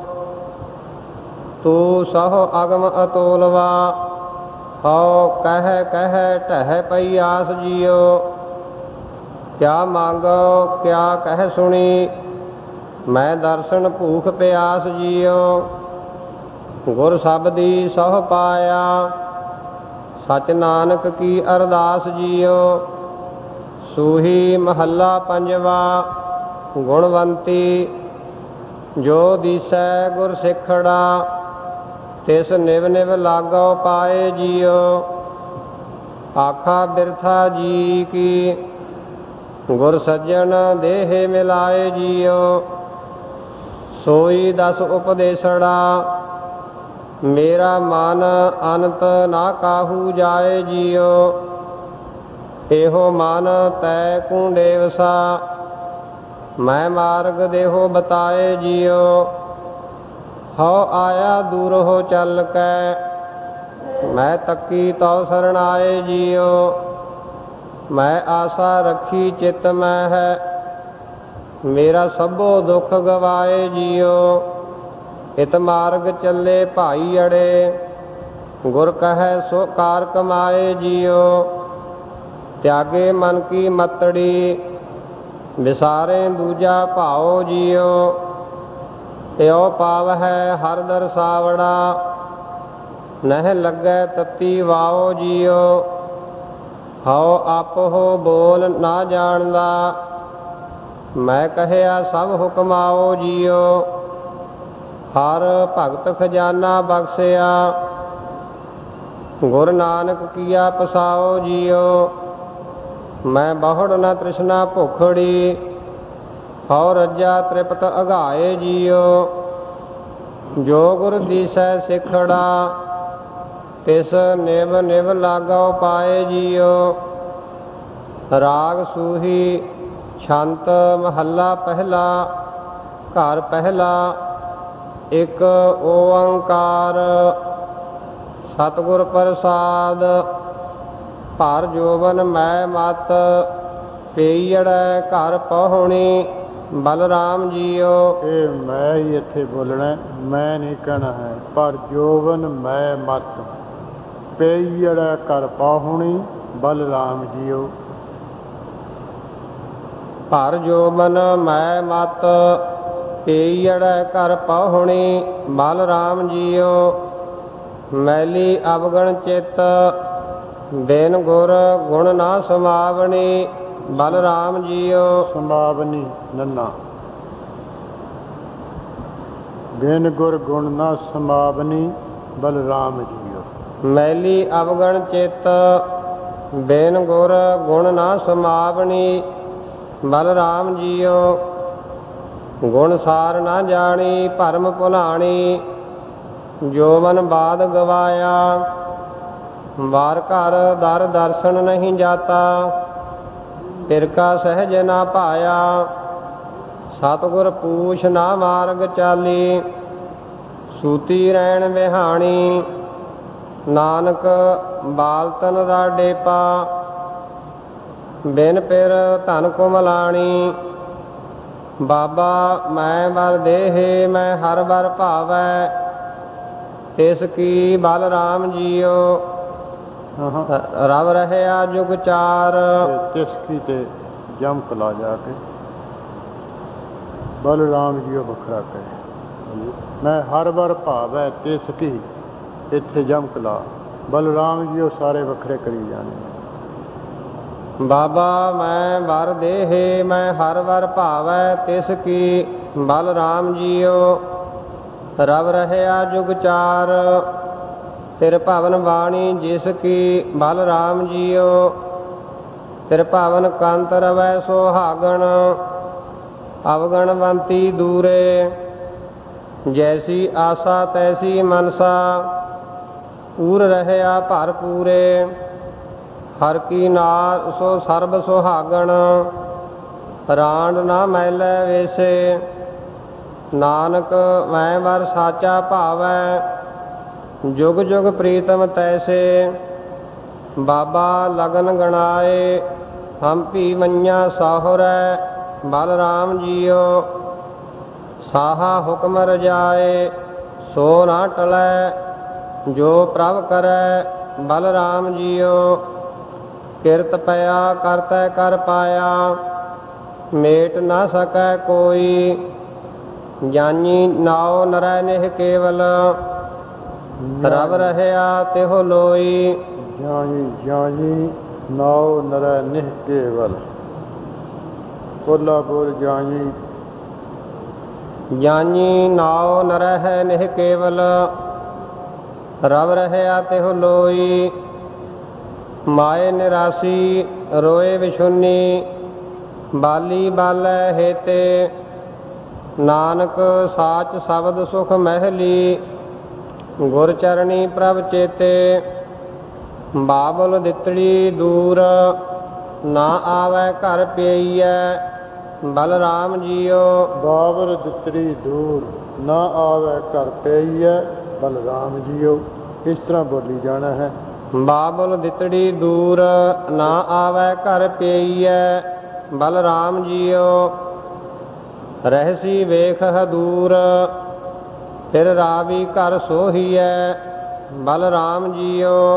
ਤੂੰ ਸਹੁ ਅਗਮ ਅਤੋਲਵਾ, ਹਉ ਕਹਿ ਕਹਿ ਢਹਿ ਪਈ ਆਸ ਜੀਓ। ਕਿਆ ਮੰਗੋ ਕਿਆ ਕਹਿ ਸੁਣੀ, ਮੈਂ ਦਰਸ਼ਨ ਭੂਖ ਪਿਆਸ ਜੀਓ। ਗੁਰ ਸ਼ਬਦੀ ਸਹੁ ਪਾਇਆ, ਸਚ ਨਾਨਕ ਕੀ ਅਰਦਾਸ ਜੀਓ। ਸੂਹੀ ਮਹੱਲਾ ਪੰਜਵਾ, ਗੁਣਵੰਤੀ ਜੋ ਦੀਸੈ ਗੁਰ ਸਿੱਖੜਾ, ਤਿਸ ਨਿਵ ਨਿਵ ਲਾਗੋ ਪਾਏ ਜੀਓ। ਆਖਾ ਬਿਰਥਾ ਜੀ ਕੀ, ਗੁਰ ਸੱਜਣ ਦੇਹ ਮਿਲਾਏ ਜੀਉ। ਸੋਈ ਦਸ ਉਪਦੇਸੜਾ, ਮੇਰਾ ਮਨ ਅਨੰਤ ਨਾ ਕਾਹੂ ਜਾਏ ਜੀਉ। ਇਹੋ ਮਨ ਤੈ ਕੂੰਡੇ ਵਸਾ, ਮੈਂ ਮਾਰਗ ਦੇਹੋ ਬਤਾਏ ਜੀਉ। ਹਉ ਆਇਆ ਦੂਰੋ ਚੱਲ ਕੈ, ਮੈਂ ਤੱਕੀ ਤਉ ਸਰਣ ਆਏ ਜੀਉ। ਮੈਂ ਆਸਾ ਰੱਖੀ ਚਿਤ ਮੈਂ ਹੈ, ਮੇਰਾ ਸਭੋ ਦੁੱਖ ਗਵਾਏ ਜੀਉ। ਇਤ ਮਾਰਗ ਚੱਲੇ ਭਾਈ ਅੜੇ, ਗੁਰ ਕਹੈ ਸੋ ਕਾਰ ਕਮਾਏ ਜੀਉ। ਤਿਆਗੇ ਮਨ ਕੀ ਮਤੜੀ, ਵਿਸਾਰੇ ਦੂਜਾ ਭਾਉ ਜੀਉ। ਤਿਉ ਪਾਵ ਹੈ ਹਰ ਦਰਸਾਵੜਾ, ਨਹਿ ਲੱਗੈ ਤਤੀ ਵਾਓ ਜੀਉ। ਹਉ ਆਪਹੁ ਬੋਲ ਨਾ ਜਾਣਦਾ, ਮੈਂ ਕਹਿਆ ਸਭ ਹੁਕਮਾਓ ਜੀਉ। ਹਰ ਭਗਤ ਖਜ਼ਾਨਾ ਬਖਸ਼ਿਆ, ਗੁਰ ਨਾਨਕ ਕੀਆ ਪਸਾਓ ਜੀਉ। ਮੈਂ ਬਹੁੜ ਨ ਤ੍ਰਿਸ਼ਨਾ ਭੁਖੜੀ, ਹਉ ਰੱਜਾ ਤ੍ਰਿਪਤ ਅਗਾਏ ਜੀਉ। ਜੋ ਗੁਰ ਦੀਸੈ ਸਿਖੜਾ, ਤਿਸ ਨਿਵ ਨਿਵ ਲਾਗਉ ਪਾਏ ਜੀਉ। ਰਾਗ ਸੂਹੀ ਛੰਤ ਮਹੱਲਾ ਪਹਿਲਾ, ਘਰ ਪਹਿਲਾ। ਇੱਕ ਓੰਕਾਰ ਸਤਿਗੁਰ ਪ੍ਰਸਾਦ, ਭਰ ਜੋਬਨ ਮੈਂ ਮਤ, ਪਈੜੈ ਘਰ ਪਹੁਣੀ ਬਲਰਾਮ ਜੀਉ। ਇਹ ਮੈਂ ਹੀ ਇੱਥੇ ਬੋਲਣਾ, ਮੈਂ ਨਹੀਂ ਕਹਿਣਾ ਹੈ। ਪਰ ਜੋਬਨ ਮੈਂ ਮਤ, ਪਈੜੈ ਘਰ ਪਹੁਣੀ ਬਲਰਾਮ ਜੀਉ। ਭਰ ਜੋਬਨ ਮੈਂ ਮਤ, ਪਈੜੈ ਘਰ ਪਹੁਣੀ ਬਲਰਾਮ ਜੀਉ। ਮੈਲੀ ਅਵਗਣ ਚਿੱਤ, ਬਿਨ ਗੁਰ ਗੁਣ ਨਾ ਸਮਾਵਣੀ ਬਲਰਾਮ ਜੀਉ। ਸਮਾਵਨੀ ਨੰਨਾ, ਬਿਨ ਗੁਰ ਗੁਣ ਨਾ ਸਮਾਵਨੀ ਬਲਰਾਮ ਜੀਉ। ਮੈਲੀ ਅਵਗਣ ਚਿੱਤ, ਬਿਨ ਗੁਰ ਗੁਣ ਨਾ ਸਮਾਵਣੀ ਬਲਰਾਮ ਜੀਉ। ਗੁਣ ਸਾਰ ਨਾ ਜਾਣੀ ਭਰਮ ਭੁਲਾਣੀ, ਜੋਬਨ ਬਾਦ ਗਵਾਇਆ। ਵਾਰ ਘਰ ਦਰ ਦਰਸ਼ਨ ਨਹੀਂ ਜਾਤਾ, ਫਿਰਕਾ ਸਹਿਜ ਨਾ ਭਾਇਆ। ਸਤਿਗੁਰ ਪੂਛ ਨਾ ਮਾਰਗ ਚਾਲੀ, ਸੂਤੀ ਰਹਿਣ ਵਿਹਾਣੀ। ਨਾਨਕ ਬਾਲਤਨ ਰਾਡੇ ਪਾ, ਬਿਨ ਪਿਰ ਧਨ ਕੁਮਲਾਣੀ। ਬਾਬਾ ਮੈਂ ਵਰ ਦੇਹ ਮੈਂ ਹਰ ਵਰ ਭਾਵੈ, ਤਿਸ ਕੀ ਬਲਰਾਮ ਜੀਉ। ਰਵ ਰਹਿਆ ਜੁਗ ਚਾਰ, ਤਿਸ ਕੀ ਤੇ ਜਮਕ ਲਾ ਜਾ ਕੇ ਬਲਰਾਮ ਜੀਉ ਵੱਖਰਾ ਕਹੇ। ਮੈਂ ਹਰ ਵਰ ਭਾਵੈ ਤਿਸ ਕੀ, ਇੱਥੇ ਜਮਕ ਲਾ। ਬਲਰਾਮ ਜੀਉ ਸਾਰੇ ਵੱਖਰੇ ਕਰੀ ਜਾਣੇ। ਬਾਬਾ ਮੈਂ ਵਰ ਦੇਹ ਮੈਂ ਹਰ ਵਰ ਭਾਵੈ, ਤਿਸ ਕੀ ਬਲਰਾਮ ਜੀਉ। ਰਵ ਰਹਿਆ ਜੁਗ ਚਾਰ, ਤਿਰ ਭਵਨ ਬਾਣੀ ਜਿਸ ਕੀ ਬਲਰਾਮ ਜੀਉ। ਤਿਰ ਭਵਨ ਕੰਤ ਰਵੈ ਸੁਹਾਗਣ, ਅਵਗਣਵੰਤੀ ਦੂਰੇ। ਜੈਸੀ ਆਸਾ ਤੈਸੀ ਮਨਸਾ, ਪੂਰ ਰਹਿਆ ਭਰ ਪੂਰੇ। ਹਰ ਕੀ ਨਾਰ ਸੋ ਸਰਬ ਸੁਹਾਗਣ, ਰਾਂਡ ਨਾ ਮੈਲੈ ਵੇਸੇ। ਨਾਨਕ ਮੈਂ ਵਰ ਸਾਚਾ ਭਾਵੈ, ਜੁਗ ਜੁਗ ਪ੍ਰੀਤਮ ਤੈਸੇ। ਬਾਬਾ ਲਗਨ ਗਣਾਏ, ਹੰਪੀ ਮੰਨਿਆ ਸਾਹੁਰੈ ਬਲਰਾਮ ਜੀਉ। ਸਾਹਾ ਹੁਕਮ ਰਜਾਏ, ਸੋ ਨਾ ਟਲੈ, ਜੋ ਪ੍ਰਭ ਕਰੈ ਬਲਰਾਮ ਜੀਉ। ਕਿਰਤ ਪਿਆ ਕਰਤੈ ਕਰ ਪਾਇਆ, ਮੇਟ ਨਾ ਸਕੈ ਕੋਈ। ਜਾਨੀ ਨਾਉ ਨਰੈ ਨਿਹ ਕੇਵਲ, ਰਵ ਰਹਿਆ ਤਿਹੁ ਲੋਈ। ਜਾਨੀ ਜਾਨੀ ਨਾਉ ਨਰੈ ਨਿਹ ਕੇਵਲ। ਬੋਲਾ ਬੋਲ ਜਾਨੀ। ਜਾਨੀ ਨਾਉ ਨਰਹਿ ਨਿਹ ਕੇਵਲ, ਰਵ ਰਹਿਆ ਤਿਹੁ ਲੋਈ। ਮਾਏ ਨਿਰਾਸੀ ਰੋਏ ਵਿਛੁੰਨੀ, ਬਾਲੀ ਬਾਲੈ ਹੇਤੇ। ਨਾਨਕ ਸਾਚ ਸ਼ਬਦ ਸੁਖ ਮਹਿਲੀ, ਗੁਰ ਚਰਣੀ ਪ੍ਰਭ ਚੇਤੇ। ਬਾਬੁਲ ਦਿੱਤੜੀ ਦੂਰ, ਨਾ ਆਵੈ ਘਰ ਪਈਐ। ਬਲਰਾਮ ਜੀਓ ਬਾਬਲ ਦਿੱਤੜੀ ਦੂਰ, ਨਾ ਆਵੈ ਘਰ ਪਈਐ। ਬਲਰਾਮ ਜੀਓ, ਇਸ ਤਰ੍ਹਾਂ ਬੋਲੀ ਜਾਣਾ ਹੈ। ਬਾਬੁਲ ਦਿੱਤੜੀ ਦੂਰ, ਨਾ ਆਵੈ ਘਰ ਪਈਐ। ਬਲਰਾਮ ਜੀਓ ਰਹਿਸੀ ਵੇਖ ਹਦੂਰ, ਫਿਰ ਰਾਵੀ ਘਰ ਸੋਹੀਐ। ਬਲਰਾਮ ਜੀਓ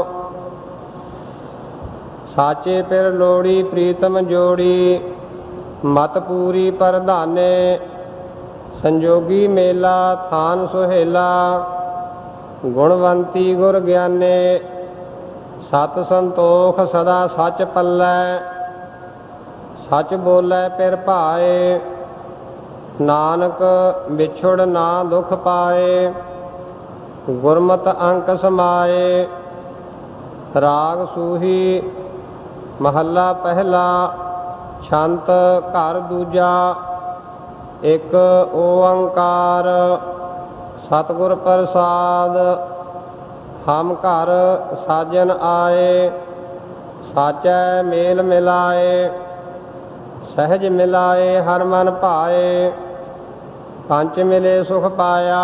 ਸਾਚੇ ਪਿਰ ਲੋੜੀ ਪ੍ਰੀਤਮ ਜੋੜੀ, ਮਤ ਪੂਰੀ ਪ੍ਰਧਾਨੇ। ਸੰਜੋਗੀ ਮੇਲਾ ਥਾਨ ਸੁਹੇਲਾ, ਗੁਣਵੰਤੀ ਗੁਰ ਗਿਆਨੇ। ਸਤ ਸੰਤੋਖ ਸਦਾ ਸੱਚ ਪੱਲੈ, ਸੱਚ ਬੋਲੇ ਪਿਰ ਭਾਏ। ਨਾਨਕ ਵਿਛੁੜ ਨਾ ਦੁਖ ਪਾਏ, ਗੁਰਮਤਿ ਅੰਕ ਸਮਾਏ। ਰਾਗ ਸੂਹੀ ਮਹੱਲਾ ਪਹਿਲਾ, ਛੰਤ ਘਰ ਦੂਜਾ। ਇੱਕ ਓੰਕਾਰ ਸਤਿਗੁਰ ਪ੍ਰਸਾਦ, ਹਮ ਘਰ ਸਾਜਨ ਆਏ। ਸਾਚੈ ਮੇਲ ਮਿਲਾਏ, ਸਹਿਜ ਮਿਲਾਏ ਹਰ ਮਨ ਭਾਏ। ਪੰਚ ਮਿਲੇ ਸੁਖ ਪਾਇਆ,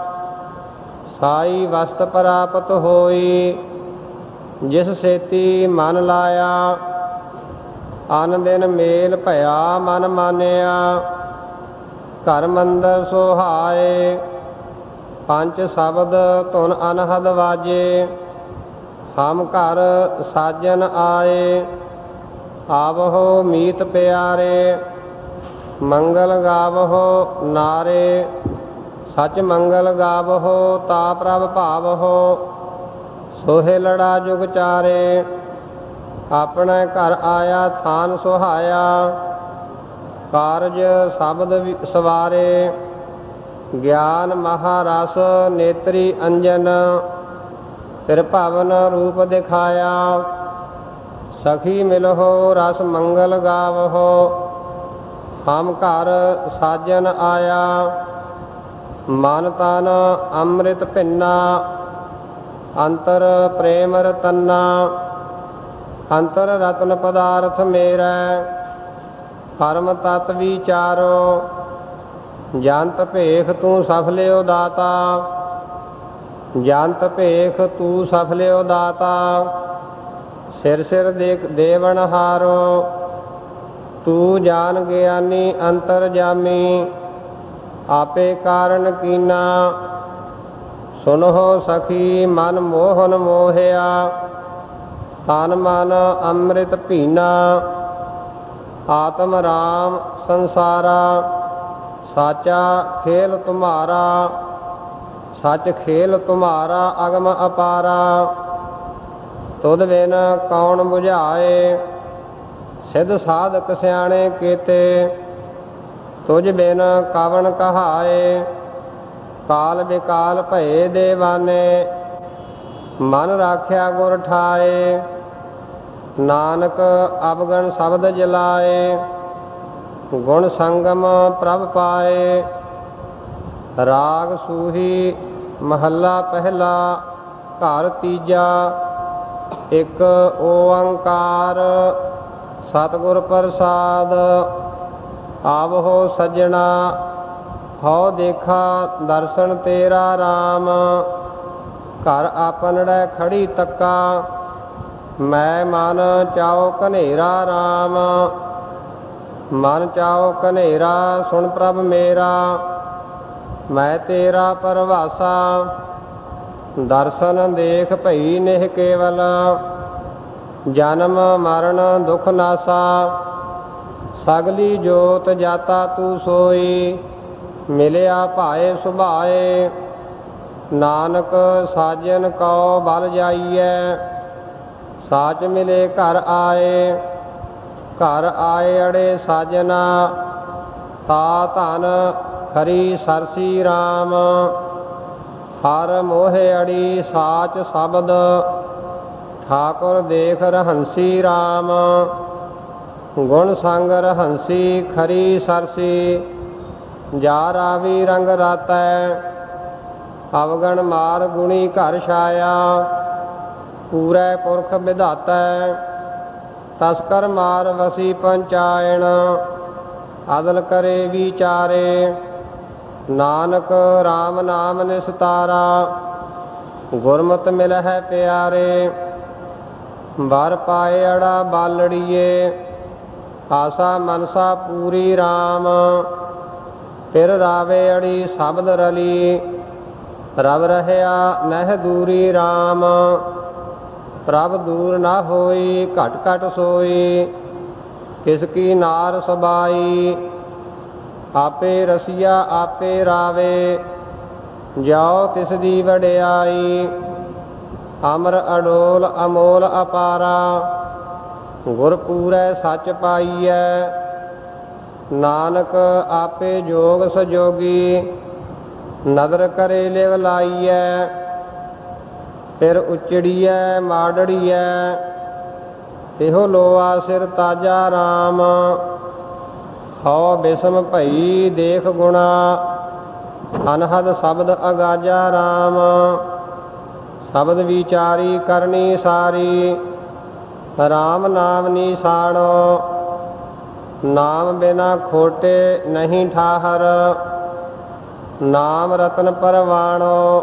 ਸਾਈ ਵਸਤ ਪ੍ਰਾਪਤ ਹੋਈ। ਜਿਸ ਸੇਤੀ ਮਨ ਲਾਇਆ, ਅਨ ਦਿਨ ਮੇਲ ਭਇਆ ਮਨ ਮਾਨਿਆ। ਘਰ ਮੰਦਰ ਸੁਹਾਏ, ਪੰਜ ਸ਼ਬਦ ਧੁਨ ਅਨਹਦ ਵਾਜੇ। ਹਮ ਘਰ ਸਾਜਨ ਆਏ, ਆਵਹੋ ਮੀਤ ਪਿਆਰੇ। ਮੰਗਲ ਗਾਵਹੋ ਨਾਰੇ, ਸਚ ਮੰਗਲ ਗਾਵਹੋ ਤਾ ਪ੍ਰਭ ਭਾਵਹੋ। ਸੋਹੇ ਲੜਾ ਜੁਗ ਚਾਰੇ, ਆਪਣੇ ਘਰ ਆਇਆ ਥਾਨ ਸੁਹਾਇਆ। ਕਾਰਜ ਸ਼ਬਦ ਸਵਾਰੇ, ਗਿਆਨ ਮਹਾਰਸ ਨੇਤਰੀ ਅੰਜਨ। ਤ੍ਰਿਭਵਨ ਰੂਪ ਦਿਖਾਇਆ, ਸਖੀ ਮਿਲਹੋ ਰਸ ਮੰਗਲ ਗਾਵਹੋ। ਹਮ ਘਰ ਸਾਜਨ ਆਇਆ, ਮਨ ਤਨ ਅੰਮ੍ਰਿਤ ਭਿੰਨਾ। ਅੰਤਰ ਪ੍ਰੇਮ ਰਤਨਾ, ਅੰਤਰ ਰਤਨ ਪਦਾਰਥ ਮੇਰੈ। ਪਰਮ ਤਤ ਵਿਚਾਰੋ, ਜੰਤ ਭੇਖ ਤੂੰ ਸਫਲਿਓ ਦਾਤਾ। ਜੰਤ ਭੇਖ ਤੂੰ ਸਫਲਿਓ ਦਾਤਾ, ਸਿਰ ਸਿਰ ਦੇਖ ਦੇਵਨ ਹਾਰੋ। ਤੂੰ ਜਾਨ ਗਿਆਨੀ ਅੰਤਰ ਜਾਮੀ, ਆਪੇ ਕਾਰਨ ਕੀਨਾ। ਸੁਨਹੁ ਸਖੀ ਮਨ ਮੋਹਨ ਮੋਹਿਆ, ਤਨ ਮਨ ਅੰਮ੍ਰਿਤ ਭੀਨਾ। ਆਤਮ ਰਾਮ ਸੰਸਾਰਾ, ਸਾਚਾ ਖੇਲ ਤੁਮਾਰਾ। ਸੱਚ ਖੇਲ ਤੁਮਾਰਾ ਅਗਮ ਅਪਾਰਾ। ਤੁਧ ਬਿਨ ਕੌਣ ਬੁਝਾਏ, ਸਿੱਧ ਸਾਧਕ ਸਿਆਣੇ ਕੀਤੇ। ਤੁਝ ਬਿਨ ਕਵਣ ਕਹਾਏ, ਕਾਲ ਬਿਕਾਲ ਭਏ ਦੇਵਾਨੇ। ਮਨ ਰਾਖਿਆ ਗੁਰ ਠਾਏ, ਨਾਨਕ ਅਵਗਣ ਸ਼ਬਦ ਜਲਾਏ। ਗੁਣ ਸੰਗਮ ਪ੍ਰਭ ਪਾਏ। ਰਾਗ ਸੂਹੀ ਮਹੱਲਾ ਪਹਿਲਾ, ਘਰ ਤੀਜਾ। ਇੱਕ ਓੰਕਾਰ ਸਤਿਗੁਰ ਪ੍ਰਸਾਦ, ਆਵਹੋ ਸੱਜਣਾ। ਹਉ ਦੇਖਾ ਦਰਸ਼ਨ ਤੇਰਾ ਰਾਮ, ਘਰ ਆਪਨੜੈ ਖੜੀ ਤੱਕਾ। ਮੈਂ ਮਨ ਚਾਉ ਕਨੇਰਾ ਰਾਮ, ਮਨ ਚਾਉ ਕਨੇਰਾ ਸੁਣ ਪ੍ਰਭ ਮੇਰਾ। ਮੈਂ ਤੇਰਾ ਪਰਵਾਸਾ, ਦਰਸ਼ਨ ਦੇਖ ਭਈ ਨਿਹ ਕੇਵਲ। ਜਨਮ ਮਰਨ ਦੁਖ ਨਾਸਾ, ਸਗਲੀ ਜੋਤ ਜਾਤਾ ਤੂੰ ਸੋਈ। ਮਿਲਿਆ ਭਾਏ ਸੁਭਾਏ, ਨਾਨਕ ਸਾਜਨ ਕਉ ਬਲ ਜਾਈਐ। ਸਾਚ ਮਿਲੇ ਘਰ ਆਏ, ਘਰ ਆਏ ਅੜੇ ਸਾਜਨਾ। ਤਾ ਧਨ ਖਰੀ ਸਰਸੀ ਰਾਮ, ਹਰ ਮੋਹਿ ਅੜੀ ਸਾਚ ਸ਼ਬਦ। ਠਾਕੁਰ ਦੇਖ ਰਹੰਸੀ ਰਾਮ, ਗੁਣ ਸੰਗ ਰਹੰਸੀ ਖਰੀ ਸਰਸੀ। ਜਾ ਰਾਵੀ ਰੰਗ ਰਾਤੈ, ਅਵਗਣ ਮਾਰ ਗੁਣੀ ਘਰ ਛਾਇਆ। ਪੂਰੈ ਪੁਰਖ ਵਿਧਾਤੈ, ਤਸਕਰ ਮਾਰ ਵਸੀ ਪੰਚਾਇਣ। ਅਦਲ ਕਰੇ ਵਿਚਾਰੇ, ਨਾਨਕ RAM ਨਾਮ ਨਿਸਤਾਰਾ। ਗੁਰਮਤਿ ਮਿਲਹਿ ਪਿਆਰੇ, ਵਰ ਪਾਏ ਅੜਾ ਬਾਲੜੀਏ। ਆਸਾ ਮਨਸਾ ਪੂਰੀ RAM, ਫਿਰ ਰਾਵੇ ਅੜੀ ਸ਼ਬਦ ਰਲੀ। ਰਵ ਰਹਿਆ ਨਹਿ ਦੂਰੀ RAM, ਪ੍ਰਭ ਦੂਰ ਨਾ ਹੋਈ ਘਟ ਘਟ ਸੋਈ। ਕਿਸ ਕੀ ਨਾਰ ਸਬਾਈ, ਆਪੇ ਰਸੀਆ ਆਪੇ ਰਾਵੇ। ਜਾਓ ਤਿਸ ਦੀ ਵਡਿਆਈ, ਅਮਰ ਅਡੋਲ ਅਮੋਲ ਅਪਾਰਾ। ਗੁਰ ਪੂਰੈ ਸੱਚ ਪਾਈਐ, ਨਾਨਕ ਆਪੇ ਜੋਗ ਸਜੋਗੀ। ਨਦਰ ਕਰੇ ਲਿਵ ਲਾਈਐ, ਫਿਰ ਉਚੜੀਐ ਮਾੜੜੀਐ। ਇਹੋ ਲੋਆ ਸਿਰ ਤਾਜਾ RAM, ਹਉ ਬਿਸਮ ਭਈ ਦੇਖ ਗੁਣਾ। ਅਨਹਦ ਸ਼ਬਦ ਅਗਾਜਾ RAM, ਸ਼ਬਦ ਵਿਚਾਰੀ ਕਰਨੀ ਸਾਰੀ। RAM ਨਾਮ ਨਿਸ਼ਾਨੋ, ਨਾਮ ਬਿਨਾ ਖੋਟੇ ਨਹੀਂ ਠਾਹਰ। ਨਾਮ ਰਤਨ ਪਰਵਾਣੋ,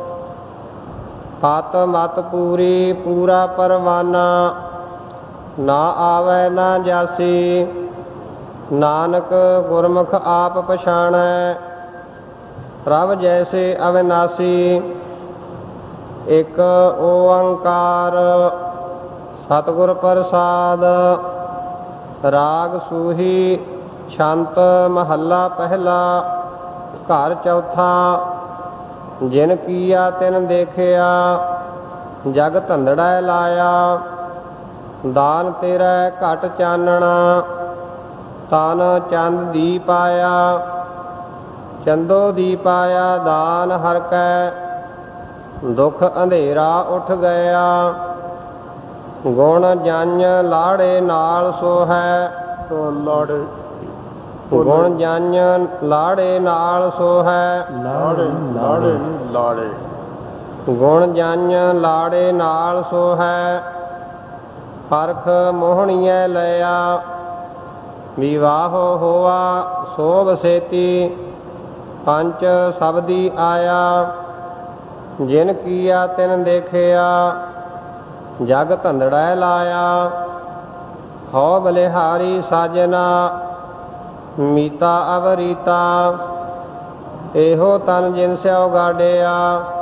ਪਤ ਮਤ ਪੂਰੀ ਪੂਰਾ ਪਰਵਾਨਾ। ਨਾ ਆਵੈ ਨਾ ਜਾਸੀ, ਨਾਨਕ ਗੁਰਮੁਖ ਆਪ ਪਛਾਣੈ। ਪ੍ਰਭ ਜੈਸੇ ਅਵਿਨਾਸੀ, ਇਕ ਓੰਕਾਰ ਸਤਿਗੁਰ ਪ੍ਰਸਾਦ। ਰਾਗ ਸੂਹੀ ਛੰਤ ਮਹੱਲਾ ਪਹਿਲਾ, ਘਰ ਚੌਥਾ। ਜਿਨ ਕੀਆ ਤਿਨ ਦੇਖਿਆ, ਜਗ ਧੰਦੜੈ ਲਾਇਆ। ਦਾਨ ਤੇਰਾ ਘਟ ਚਾਨਣਾ, ਤਨ ਚੰਦ ਦੀ ਪਾਇਆ। ਚੰਦੋ ਦੀ ਪਾਇਆ ਦਾਨ ਹਰ ਕੈ, ਦੁਖ ਅੰਧੇਰਾ ਉੱਠ ਗਿਆ। ਗੁਣ ਜੰਝ ਲਾੜੇ ਨਾਲ ਸੋਹੈ, ਲਾੜੇ ਗੁਣ ਜੰਝ ਲਾੜੇ ਨਾਲ ਸੋਹੈ। ਲਾੜੇ ਲਾੜੇ ਨਹੀਂ ਲਾੜੇ। ਗੁਣ ਜੰਝ ਲਾੜੇ ਨਾਲ ਸੋਹੈ, ਪਰਖ ਮੋਹਣੀਐ ਲਿਆ। ਵਿਵਾਹੋ ਹੋਆ ਸੋਭ ਸੇਤੀ, ਪੰਚ ਸਬਦੀ ਆਇਆ। ਜਿਨ ਕੀਆ ਤਿਨ ਦੇਖਿਆ, ਜਗ ਧੰਦੜੈ ਲਾਇਆ। ਹਉ ਬਲਿਹਾਰੀ ਸਾਜਨਾ, ਮੀਤਾ ਅਵਰੀਤਾ। ਇਹੋ ਤਨ ਜਿਨ ਸਿਉ ਗਾਡਿਆ।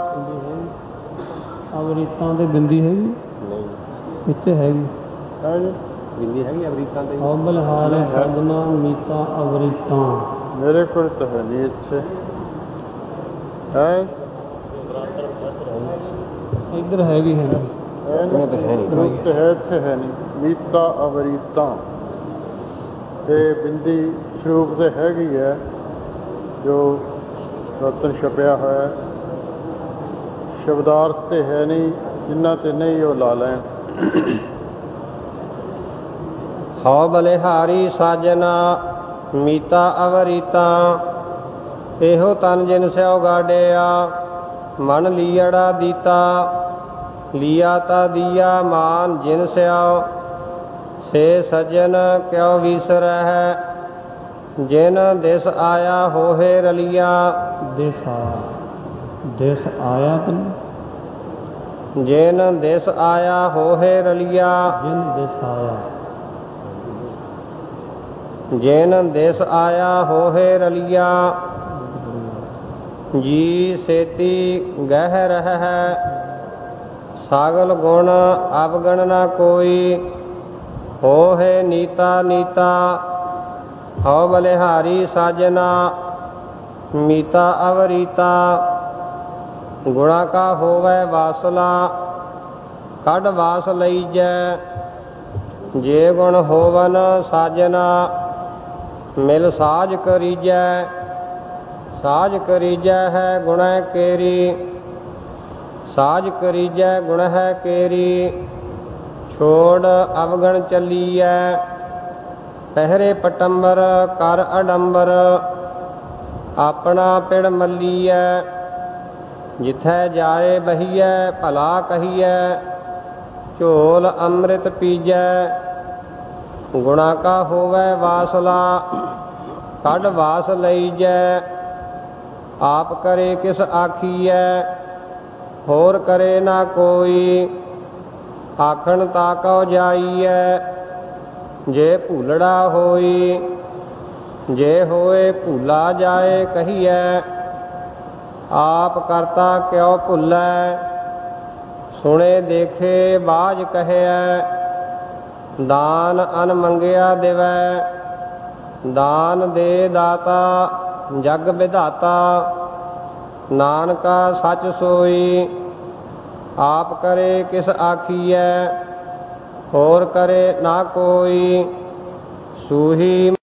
ਅਵਰੀਤਾਂ ਤੇ ਬਿੰਦੀ ਹੈਗੀ, ਇੱਥੇ ਹੈਗੀ ਬਿੰਦੀ ਹੈਗੀ ਅਵਰੀਤਾਂ ਤੇ। ਹਉ ਬਲਿਹਾਰੀ ਸਾਜਨਾ ਮੀਤਾ ਅਵਰੀਤਾਂ। ਮੇਰੇ ਕੋਲ ਤਾਂ ਹੈ ਨਹੀਂ ਇੱਥੇ। ਹੈ ਇੱਧਰ ਹੈਗੀ ਹੈ ਰੂਪ ਤੇ ਹੈ, ਇੱਥੇ ਹੈ ਨਹੀਂ। ਮੀਤਾ ਅਵਰੀਤਾਂ ਤੇ ਬਿੰਦੀ ਸਰੂਪ ਤੇ ਹੈਗੀ ਹੈ, ਜੋ ਰਤਨ ਛਪਿਆ ਹੋਇਆ। ਸ਼ਬਦਾਰਥ ਤੇ ਹੈ ਨਹੀਂ, ਜਿਨ੍ਹਾਂ ਤੇ ਨਹੀਂ ਉਹ ਲਾ ਲੈਣ। ਹਉ ਬਲਿਹਾਰੀ ਸਾਜਨਾ ਮੀਤਾ ਅਵਰੀਤਾ। ਇਹੋ ਤਨ ਜਿਨ ਸਿਉ ਗਾਡਿਆ, ਮਨ ਲੀਅੜਾ ਦੀਤਾ। ਲੀਆ ਤਾ ਦੀਆ ਮਾਨ ਜਿਨ ਸਿਉ, ਸੇ ਸੱਜਣ ਕਿਉ ਵੀਸਰਹਿ। ਜਿਨ ਦਿਸ ਆਇਆ ਹੋਏ ਰਲੀਆ। ਦਿਸ ਆਇਆ, ਦਿਸ ਆਇਆ ਕਿ ਜਿਨ ਦਿਸ ਆਇਆ ਹੋਏ ਰਲੀਆ। ਜਿਨ ਦਿਸ ਆਇਆ, ਜਿਨ ਦਿਸ ਆਇਆ ਹੋਏ ਰਲੀਆ। ਜੀ ਸੇਤੀ ਗਹਿ ਰਹਿ, ਸਾਗਲ ਗੁਣ ਅਵਗਣ ਨਾ ਕੋਈ। ਹੋਏ ਨੀਤਾ ਨੀਤਾ, ਹਉ ਬਲਿਹਾਰੀ ਸਾਜਨਾ ਮੀਤਾ ਅਵਰੀਤਾ। ਗੁਣਾ ਕਾ ਹੋਵੈ ਵਾਸਲਾ, ਕੱਢ ਵਾਸ ਲਈਜੈ। ਜੇ ਗੁਣ ਹੋਵਨ ਸਾਜਨਾ, ਮਿਲ ਸਾਜ ਕਰੀਜੈ। ਸਾਜ ਕਰੀਜੈ ਹੈ ਗੁਣੈ ਕੇਰੀ, ਸਾਜ ਕਰੀਜੈ ਗੁਣ ਹੈ ਕੇਰੀ। ਛੋੜ ਅਵਗਣ ਚੱਲੀਐ, ਪਹਿਰੇ ਪਟੰਬਰ ਕਰ ਅਡੰਬਰ, ਆਪਣਾ ਪਿੜ ਮੱਲੀਐ, ਜਿਥੈ ਜਾਏ ਬਹੀਐ ਭਲਾ ਕਹੀਐ, ਝੋਲ ਅੰਮ੍ਰਿਤ ਪੀਜੈ, ਗੁਣਾ ਕਾ ਹੋਵੈ ਵਾਸਲਾ, ਕੱਢ ਵਾਸ ਲਈਜੈ, ਆਪ ਕਰੇ ਕਿਸ ਆਖੀਐ, ਹੋਰ ਕਰੇ ਨਾ ਕੋਈ, ਆਖਣ ਤਾਕਉ ਜਾਈਐ, ਜੇ ਭੂਲੜਾ ਹੋਈ, ਜੇ ਹੋਏ ਭੂਲਾ ਜਾਏ ਕਹੀਐ, ਆਪ ਕਰਤਾ ਕਿਉ ਭੁੱਲੈ, ਸੁਣੇ ਦੇਖੇ ਬਾਝ ਕਹਿਐ, ਦਾਨ ਅਨ ਮੰਗਿਆ ਦੇਵੈ, ਦਾਨ ਦੇ ਦਾਤਾ ਜਗ ਵਿਧਾਤਾ, ਨਾਨਕਾ ਸੱਚ ਸੋਈ, ਆਪ ਕਰੇ ਕਿਸ ਆਖੀਐ, ਹੋਰ ਕਰੇ ਨਾ ਕੋਈ, ਸੂਹੀ